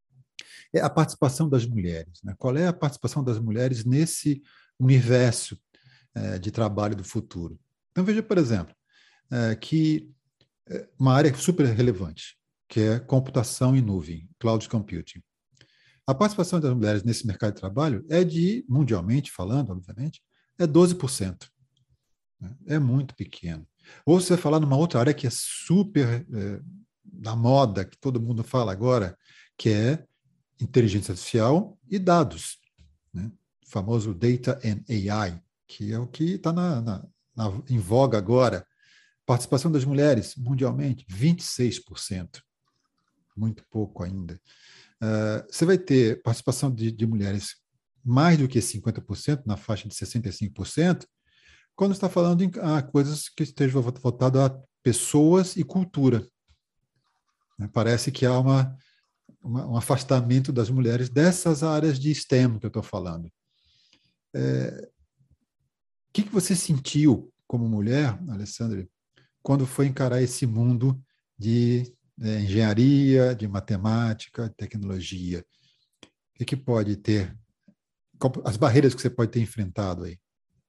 é a participação das mulheres. Né? Qual é a participação das mulheres nesse universo é, de trabalho do futuro? Então, veja, por exemplo, é, que é uma área super relevante, que é computação em nuvem, cloud computing. A participação das mulheres nesse mercado de trabalho é de, mundialmente falando, obviamente, é doze por cento. Né? É muito pequeno. Ou você vai falar numa outra área que é super é, da moda, que todo mundo fala agora, que é inteligência artificial e dados, né? O famoso Data and A I, que é o que está na, na, na, em voga agora. Participação das mulheres, mundialmente, vinte e seis por cento. Muito pouco ainda. Uh, você vai ter participação de, de mulheres mais do que cinquenta por cento, na faixa de sessenta e cinco por cento, quando está falando em ah, coisas que estejam voltadas a pessoas e cultura. né? Parece que há uma, uma, um afastamento das mulheres dessas áreas de STEM que eu estou falando. É, o que, que você sentiu como mulher, Alessandra, quando foi encarar esse mundo de é, engenharia, de matemática, de tecnologia? O que, que pode ter, as barreiras que você pode ter enfrentado aí?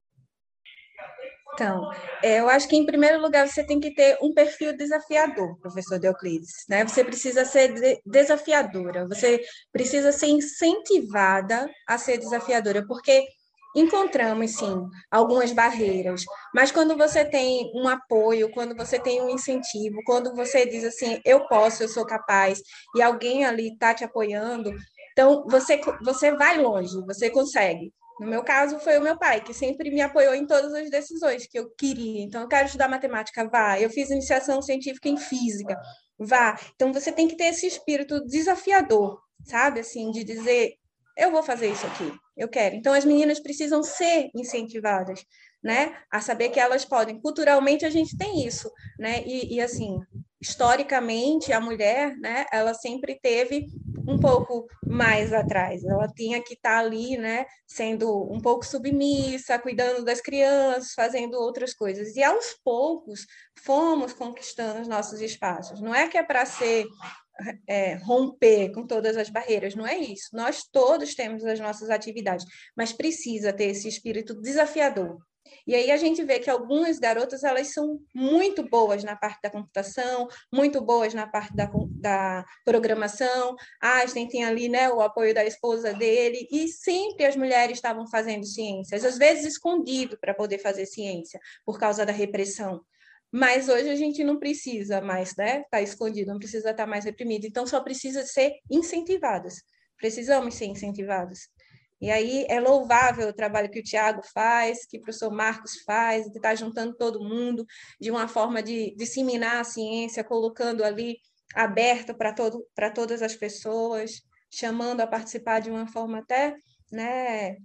Então, é, eu acho que, em primeiro lugar, você tem que ter um perfil desafiador, professor Deoclides, né? Você precisa ser de- desafiadora, você precisa ser incentivada a ser desafiadora, porque encontramos, sim, algumas barreiras, mas quando você tem um apoio, quando você tem um incentivo, quando você diz assim, eu posso, eu sou capaz, e alguém ali está te apoiando, então você, você vai longe, você consegue. No meu caso, foi o meu pai, que sempre me apoiou em todas as decisões que eu queria. Então, eu quero estudar matemática, vá. Eu fiz iniciação científica em física, vá. Então, você tem que ter esse espírito desafiador, sabe? Assim, de dizer, eu vou fazer isso aqui, eu quero. Então, as meninas precisam ser incentivadas, né? A saber que elas podem. Culturalmente, a gente tem isso, né? E, e assim, historicamente, a mulher, né? Ela sempre teve um pouco mais atrás. Ela tinha que estar ali, né, sendo um pouco submissa, cuidando das crianças, fazendo outras coisas. E aos poucos fomos conquistando os nossos espaços. Não é que é para ser é, romper com todas as barreiras, não é isso. Nós todos temos as nossas atividades, mas precisa ter esse espírito desafiador. E aí a gente vê que algumas garotas elas são muito boas na parte da computação, muito boas na parte da, da programação. Ah, a gente tem ali, né, o apoio da esposa dele, e sempre as mulheres estavam fazendo ciências, às vezes escondido para poder fazer ciência, por causa da repressão. Mas hoje a gente não precisa mais, né, estar escondido, não precisa estar mais reprimido, então só precisa ser incentivadas. Precisamos ser incentivadas. E aí é louvável o trabalho que o Tiago faz, que o professor Marcos faz, de estar juntando todo mundo de uma forma de disseminar a ciência, colocando ali aberto para todo, para todas as pessoas, chamando a participar de uma forma até, né,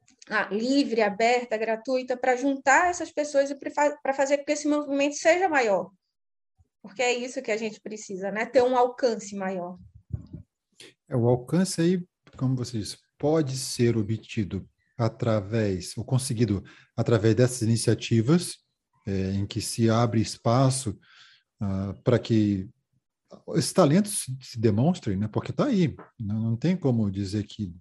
livre, aberta, gratuita, para juntar essas pessoas e para fazer com que esse movimento seja maior. Porque é isso que a gente precisa, né? Ter um alcance maior. É, o alcance aí, como você disse, pode ser obtido através, ou conseguido através dessas iniciativas, é, em que se abre espaço ah, para que esses talentos se, se demonstrem, né? Porque está aí, não, não tem como dizer que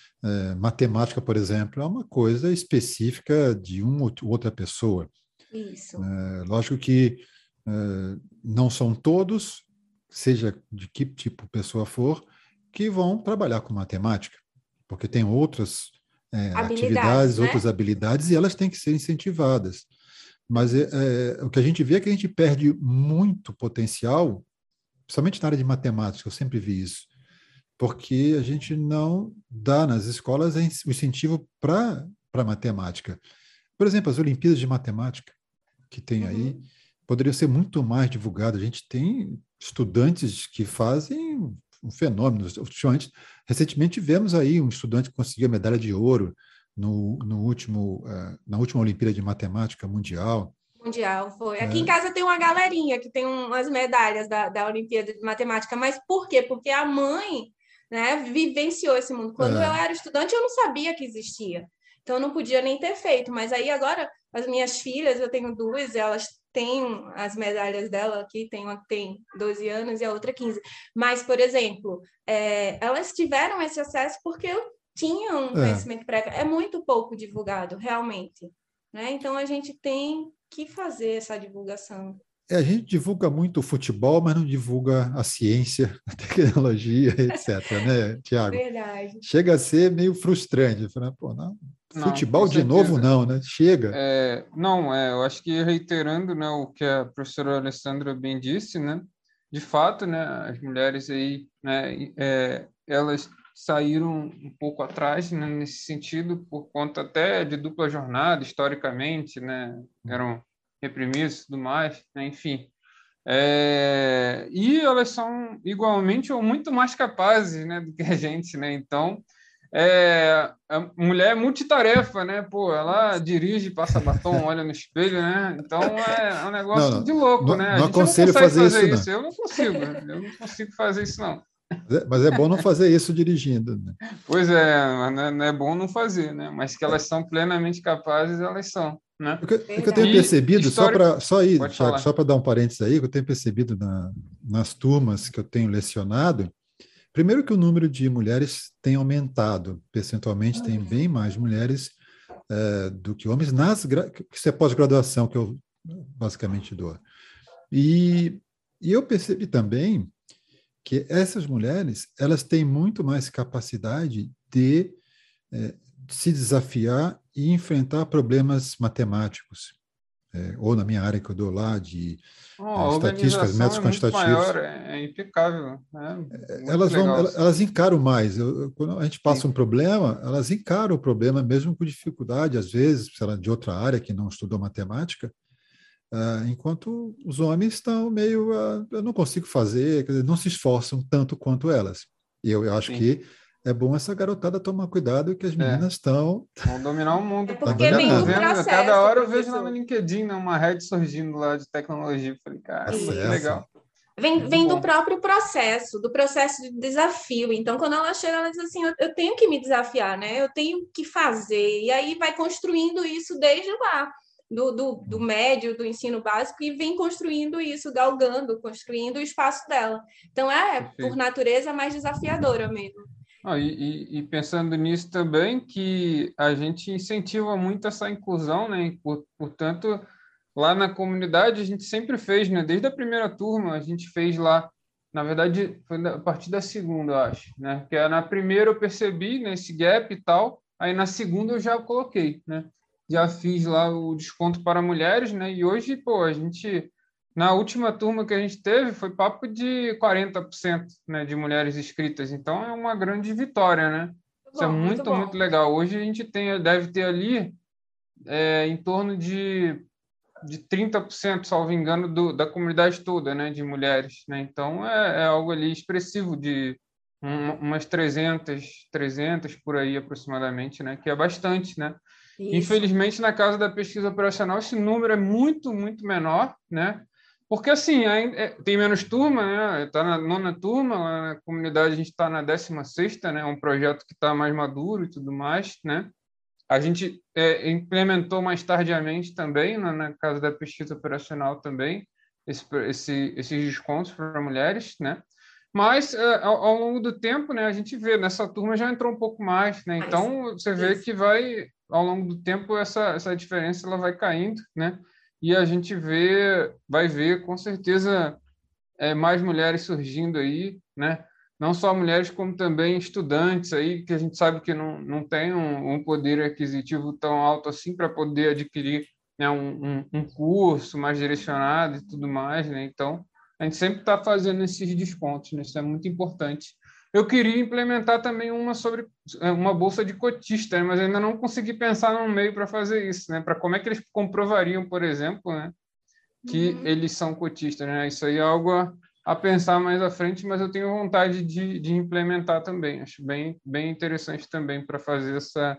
é, matemática, por exemplo, é uma coisa específica de uma ou outra pessoa. Isso. É, lógico que é, não são todos, seja de que tipo de pessoa for, que vão trabalhar com matemática, porque tem outras é, atividades, né? outras habilidades, e elas têm que ser incentivadas. Mas é, é, o que a gente vê é que a gente perde muito potencial, principalmente na área de matemática, eu sempre vi isso, porque a gente não dá nas escolas o incentivo para a matemática. Por exemplo, as Olimpíadas de Matemática, que tem aí, Uhum. poderiam ser muito mais divulgadas. A gente tem estudantes que fazem um fenômeno. Ultimamente, recentemente tivemos aí um estudante que conseguiu a medalha de ouro no, no último, uh, na última Olimpíada de Matemática Mundial. Mundial, foi. Aqui É. em casa tem uma galerinha que tem umas medalhas da, da Olimpíada de Matemática, mas por quê? Porque a mãe, né, vivenciou esse mundo. Quando É. eu era estudante, eu não sabia que existia. Então, eu não podia nem ter feito. Mas aí, agora, as minhas filhas, eu tenho duas, elas têm as medalhas dela aqui, tem uma que tem doze anos e a outra quinze. Mas, por exemplo, é, elas tiveram esse acesso porque eu tinha um É. conhecimento prévio. É muito pouco divulgado, realmente. Né? Então, a gente tem que fazer essa divulgação. É, a gente divulga muito o futebol, mas não divulga a ciência, a tecnologia, etcétera, né, Tiago? Verdade. Chega a ser meio frustrante. Falar, pô, não, Não, futebol com de novo certeza. não, né? Chega. É, não, é, eu acho que reiterando, né, o que a professora Alessandra bem disse, né, de fato, né, as mulheres aí, né, é, elas saíram um pouco atrás, né, nesse sentido, por conta até de dupla jornada, historicamente, né, eram reprimidas e tudo mais, né, enfim. É, e elas são igualmente ou muito mais capazes, né, do que a gente, né, então é, a mulher é multitarefa, né? Pô, ela dirige, passa batom, olha no espelho, né? Então é, é um negócio Não, de louco, não, né? A não gente não aconselho consegue fazer fazer isso, isso. não. Eu não consigo, eu não consigo fazer isso, não. Mas é, mas é bom não fazer isso dirigindo, né? Pois é, mas não é, não é bom não fazer, né? Mas que elas são plenamente capazes, elas são, né? O que, o que eu tenho E percebido, só história... para só aí, Pode Thiago, falar. só para dar um parênteses aí, que eu tenho percebido na, nas turmas que eu tenho lecionado, primeiro que o número de mulheres tem aumentado, percentualmente tem bem mais mulheres é, do que homens, nas, que isso é pós-graduação que eu basicamente dou. E, e eu percebi também que essas mulheres, elas têm muito mais capacidade de é, se desafiar e enfrentar problemas matemáticos, é, ou na minha área que eu dou lá, de Oh, é, a estatísticas, organização métodos é muito maior, quantitativos, é, é impecável, é muito elas vão, legal. elas encaram mais. Eu, eu, quando a gente passa Sim. um problema, elas encaram o problema, mesmo com dificuldade, às vezes, sei lá, de outra área que não estudou matemática, uh, enquanto os homens estão meio, uh, eu não consigo fazer, quer dizer, não se esforçam tanto quanto elas. E eu, eu acho Sim. que é bom essa garotada tomar cuidado, que as É. meninas estão... Vão dominar o mundo. É Pô. porque Já vem tô do dominando. vendo, processo, cada hora eu vejo lá no professor. LinkedIn, né, uma rede surgindo lá de tecnologia. Falei, Tá caramba, que certo. legal. Vem, Muito vem do bom. próprio processo, do processo de desafio. Então, quando ela chega, ela diz assim, eu, eu tenho que me desafiar, né? Eu tenho que fazer. E aí vai construindo isso desde lá, do, do, do médio, do ensino básico, e vem construindo isso, galgando, construindo o espaço dela. Então, é, por Perfeito. natureza, mais desafiadora mesmo. Ah, e, e- e pensando nisso também, que a gente incentiva muito essa inclusão, né? E, por- portanto, lá na comunidade a gente sempre fez, né? Desde a primeira turma a gente fez lá, na verdade, foi a partir da segunda, eu acho, né? Porque na primeira eu percebi, né, esse gap e tal, aí na segunda eu já coloquei, né? Já fiz lá o desconto para mulheres, né? E hoje, pô, a gente, na última turma que a gente teve, foi papo de quarenta por cento, né, de mulheres inscritas. Então é uma grande vitória, né? Muito Isso é bom, muito muito, muito bom. legal. Hoje a gente tem, deve ter ali é, em torno de de trinta por cento, salvo engano, do, da comunidade toda, né, de mulheres, né? Então é, é algo ali expressivo de um, umas trezentas, trezentas por aí aproximadamente, né, que é bastante, né? Isso. Infelizmente, na casa da pesquisa operacional, esse número é muito, muito menor, né? Porque, assim, ainda, é, tem menos turma, né? Está na nona turma, lá na comunidade a gente está na décima sexta, né? É um projeto que está mais maduro e tudo mais, né? A gente é, implementou mais tardiamente também, na, na casa da pesquisa operacional também, esse, esse, esses descontos para mulheres, né? Mas, é, ao, ao longo do tempo, né, a gente vê, nessa turma já entrou um pouco mais, né? Então, você vê Isso. que vai, ao longo do tempo, essa, essa diferença ela vai caindo, né? E a gente vê, vai ver, com certeza, é, mais mulheres surgindo aí, né? Não só mulheres, como também estudantes aí, que a gente sabe que não, não tem um, um poder aquisitivo tão alto assim para poder adquirir, né, um, um, um curso mais direcionado e tudo mais, né? Então, a gente sempre está fazendo esses descontos, né? Isso é muito importante. Eu queria implementar também uma sobre uma bolsa de cotista, né? Mas ainda não consegui pensar num meio para fazer isso, né? Para como é que eles comprovariam, por exemplo, né, que Uhum. eles são cotistas, né? Isso aí é algo a, a pensar mais à frente, mas eu tenho vontade de, de implementar também. Acho bem, bem interessante também para fazer essa,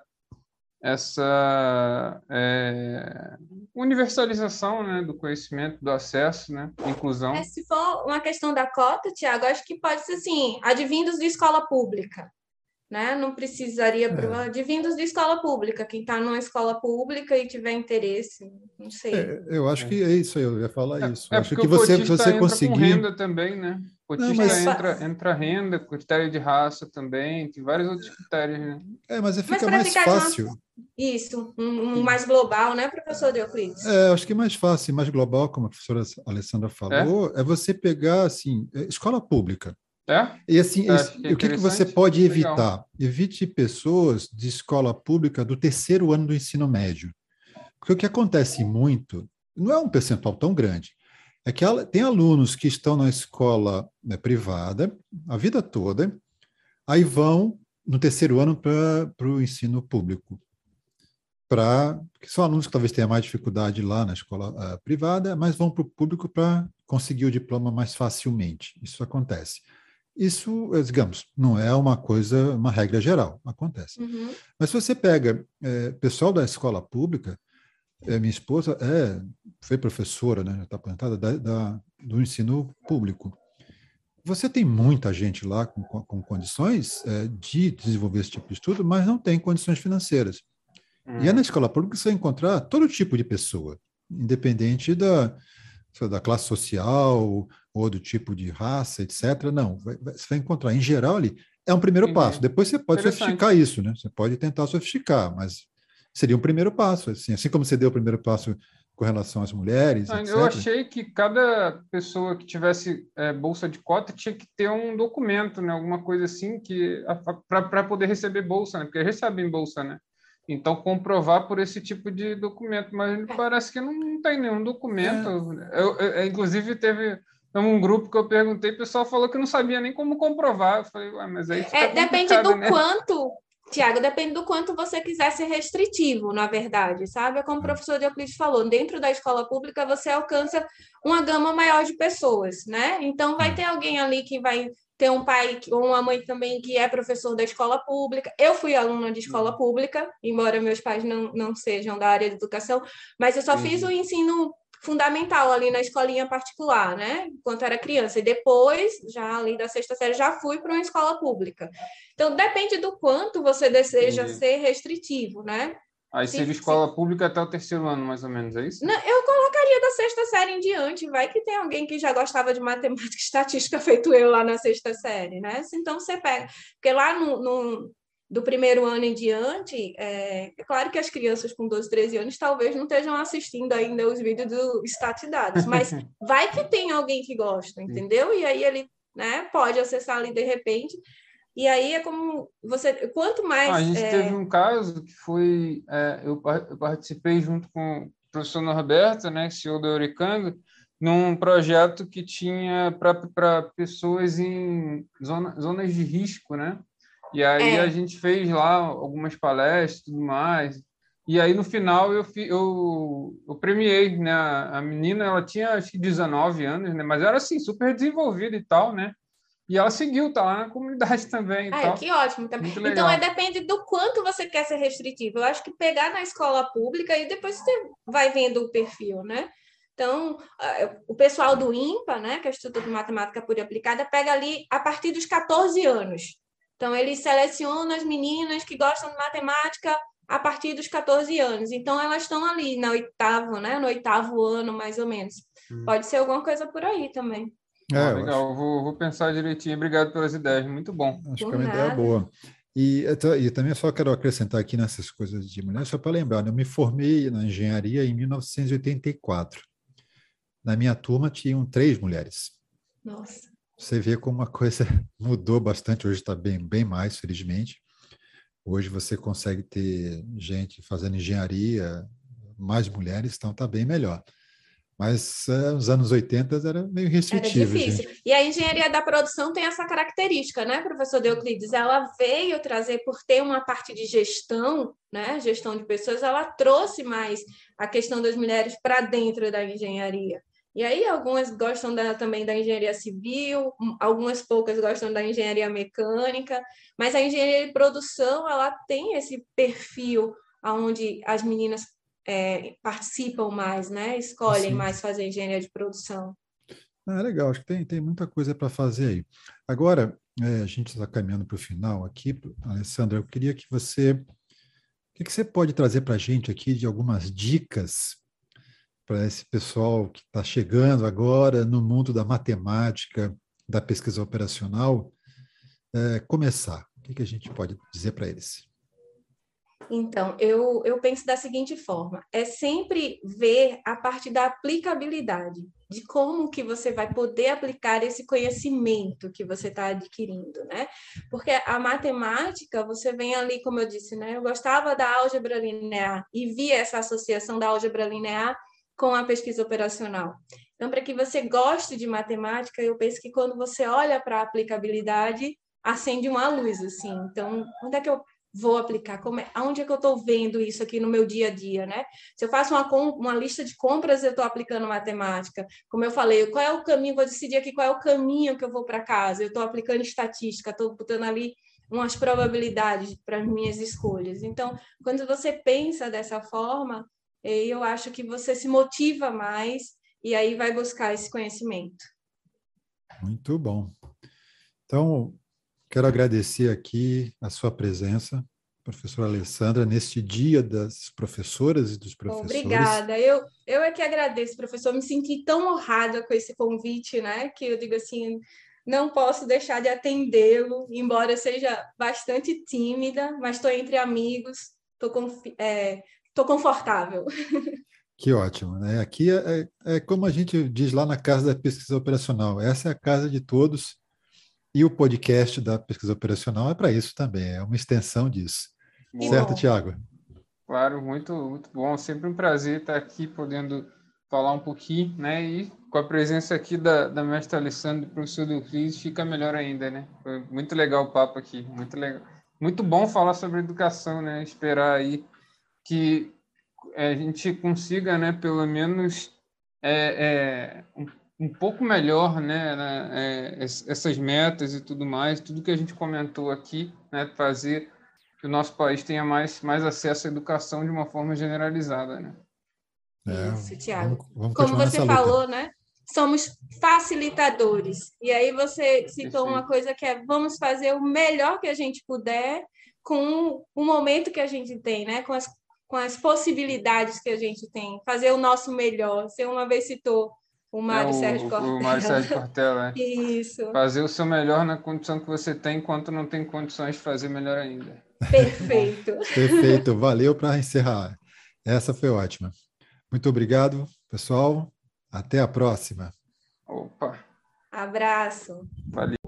essa é, universalização, né, do conhecimento, do acesso, né, inclusão. É, se for uma questão da cota, Tiago, acho que pode ser assim, advindos de escola pública, né? Não precisaria, É. advindos de escola pública, quem está numa escola pública e tiver interesse, não sei. É, eu acho É. que é isso aí, eu ia falar isso. Eu É acho porque que o você, cotista você entra com conseguir... renda também, né? O Não, cotista mas, entra, entra renda, critério de raça também, tem vários outros critérios, né? é, mas Mas fica para mais ficar de uma... fácil. Isso, um, um Sim. mais global, né, professor Euclides? É, acho que é mais fácil, mais global, como a professora Alessandra falou, é, é você pegar, assim, escola pública. É? E assim, Você acha que é o que, que você interessante? pode Legal. evitar? Evite pessoas de escola pública do terceiro ano do ensino médio. Porque o que acontece muito, não é um percentual tão grande, é que tem alunos que estão na escola, né, privada a vida toda, aí vão no terceiro ano para o ensino público. Pra, que são alunos que talvez tenham mais dificuldade lá na escola uh, privada, mas vão para o público para conseguir o diploma mais facilmente. Isso acontece. Isso, digamos, não é uma coisa, uma regra geral, acontece. Uhum. Mas se você pega é, pessoal da escola pública, é, minha esposa é, foi professora, né, já está aposentada, da, da, do ensino público. Você tem muita gente lá com, com condições é, de desenvolver esse tipo de estudo, mas não tem condições financeiras. Hum. E é na escola pública que você vai encontrar todo tipo de pessoa, independente da, da classe social ou do tipo de raça, etcétera. Não, vai, vai, você vai encontrar, em geral, ali, é um primeiro uhum. passo. Depois você pode sofisticar isso, né? Você pode tentar sofisticar, mas seria um primeiro passo. Assim, assim como você deu o primeiro passo com relação às mulheres, Eu etcétera. achei que cada pessoa que tivesse é, bolsa de cota tinha que ter um documento, né? Alguma coisa assim, que para poder receber bolsa, né? Porque eles recebem bolsa, né? Então, comprovar por esse tipo de documento, mas parece que não, não tem nenhum documento. É. Eu, eu, inclusive, teve um grupo que eu perguntei, o pessoal falou que não sabia nem como comprovar. Eu falei, ué, mas aí fica é, depende do né? quanto, Tiago, depende do quanto você quiser ser restritivo, na verdade, sabe? É como o professor de Euclides falou, dentro da escola pública você alcança uma gama maior de pessoas, né? Então, vai ter alguém ali que vai ter um pai ou uma mãe também que é professor da escola pública. Eu fui aluna de escola pública, embora meus pais não, não sejam da área de educação, mas eu só uhum. fiz o ensino fundamental ali na escolinha particular, né? Enquanto era criança. E depois, já ali da sexta série, já fui para uma escola pública. Então, depende do quanto você deseja Entendi. ser restritivo, né? Aí seria escola se... pública até o terceiro ano, mais ou menos, é isso? Não, eu colocaria da sexta série em diante. Vai que tem alguém que já gostava de matemática e estatística, feito eu lá na sexta série, né? Então, você pega... Porque lá no, no, do primeiro ano em diante, é... é claro que as crianças com doze, treze anos talvez não estejam assistindo ainda os vídeos do Stat Dados, mas vai que tem alguém que gosta, entendeu? E aí ele, né, pode acessar ali de repente... E aí é como você... Quanto mais... Ah, a gente é... teve um caso que foi... É, eu, eu participei junto com o professor Norberto, né, C E O da Euricanga, num projeto que tinha para pessoas em zona, zonas de risco, né? E aí é. a gente fez lá algumas palestras e tudo mais. E aí, no final, eu, eu, eu premiei, né? A menina, ela tinha, acho que dezenove anos, né? Mas era, assim, super desenvolvida e tal, né? E ela seguiu, tá lá na comunidade também. Ah, tal. Que ótimo também. Então, é, depende do quanto você quer ser restritivo. Eu acho que pegar na escola pública e depois você vai vendo o perfil, né? Então, o pessoal do INPA, né, que é o Instituto de Matemática Pura e Aplicada, pega ali a partir dos catorze anos. Então, eles selecionam as meninas que gostam de matemática a partir dos catorze anos. Então, elas estão ali na oitavo, né, no oitavo ano, mais ou menos. Hum. Pode ser alguma coisa por aí também. É, ah, legal, eu vou, vou pensar direitinho. Obrigado pelas ideias, muito bom. Acho Por que é uma nada. ideia boa. E, e também só quero acrescentar aqui nessas coisas de mulher, só para lembrar, né? Eu me formei na engenharia em mil novecentos e oitenta e quatro. Na minha turma tinham três mulheres. Nossa. Você vê como a coisa mudou bastante, hoje está bem, bem mais, felizmente. Hoje você consegue ter gente fazendo engenharia, mais mulheres, então está bem melhor. Mas é, nos anos oitenta era meio restritivo. Era difícil. Gente. E a engenharia da produção tem essa característica, né, professor Euclides? Ela veio trazer, por ter uma parte de gestão, né, gestão de pessoas, ela trouxe mais a questão das mulheres para dentro da engenharia. E aí algumas gostam da, também da engenharia civil, algumas poucas gostam da engenharia mecânica, mas a engenharia de produção, ela tem esse perfil onde as meninas É, participam mais, né? Escolhem Sim. mais fazer engenharia de produção. Ah, legal, acho que tem, tem muita coisa para fazer aí. Agora, é, a gente está caminhando para o final aqui. Alessandra, eu queria que você... O que, que você pode trazer para a gente aqui de algumas dicas para esse pessoal que está chegando agora no mundo da matemática, da pesquisa operacional, é, começar? O que, que a gente pode dizer para eles? Então, eu, eu penso da seguinte forma, é sempre ver a parte da aplicabilidade, de como que você vai poder aplicar esse conhecimento que você está adquirindo, né? Porque a matemática, você vem ali, como eu disse, né? Eu gostava da álgebra linear e via essa associação da álgebra linear com a pesquisa operacional. Então, para que você goste de matemática, eu penso que quando você olha para a aplicabilidade, acende uma luz, assim. Então, onde é que eu vou aplicar? Como é, aonde é que eu estou vendo isso aqui no meu dia a dia, né? Se eu faço uma, uma lista de compras, eu estou aplicando matemática. Como eu falei, qual é o caminho? Vou decidir aqui qual é o caminho que eu vou para casa. Eu estou aplicando estatística, estou botando ali umas probabilidades para as minhas escolhas. Então, quando você pensa dessa forma, eu acho que você se motiva mais e aí vai buscar esse conhecimento. Muito bom. Então, quero agradecer aqui a sua presença, professora Alessandra, neste dia das professoras e dos professores. Obrigada. Eu, eu é que agradeço, professor. Me senti tão honrada com esse convite, né? Que eu digo assim, não posso deixar de atendê-lo, embora eu seja bastante tímida, mas estou entre amigos, estou confi- é, tô confortável. Que ótimo, né? Aqui é, é, é como a gente diz lá na Casa da Pesquisa Operacional, essa é a casa de todos, e o podcast da Pesquisa Operacional é para isso também, é uma extensão disso. Boa. Certo, Tiago? Claro, muito, muito bom. Sempre um prazer estar aqui podendo falar um pouquinho, né? E com a presença aqui da, da mestra Alessandra e do professor Euclides, fica melhor ainda, né? Foi muito legal o papo aqui, muito legal. Muito bom falar sobre educação, né? Esperar aí que a gente consiga, né, pelo menos é, é, um, um pouco melhor, né, né é, essas metas e tudo mais, tudo que a gente comentou aqui, né, fazer que o nosso país tenha mais, mais acesso à educação de uma forma generalizada, né? É, Isso, Tiago. vamos, vamos Como continuar você nessa luta. falou, né? Somos facilitadores. E aí você citou Perfeito. uma coisa que é vamos fazer o melhor que a gente puder com o momento que a gente tem, né? Com as, com as possibilidades que a gente tem. Fazer o nosso melhor. Você uma vez citou o Mário é, o, Sérgio Cortella. O Mário Sérgio Cortella, né? Isso. Fazer o seu melhor na condição que você tem, enquanto não tem condições de fazer melhor ainda. Perfeito. Perfeito, valeu para encerrar. Essa foi ótima. Muito obrigado, pessoal. Até a próxima. Opa! Abraço. Valeu.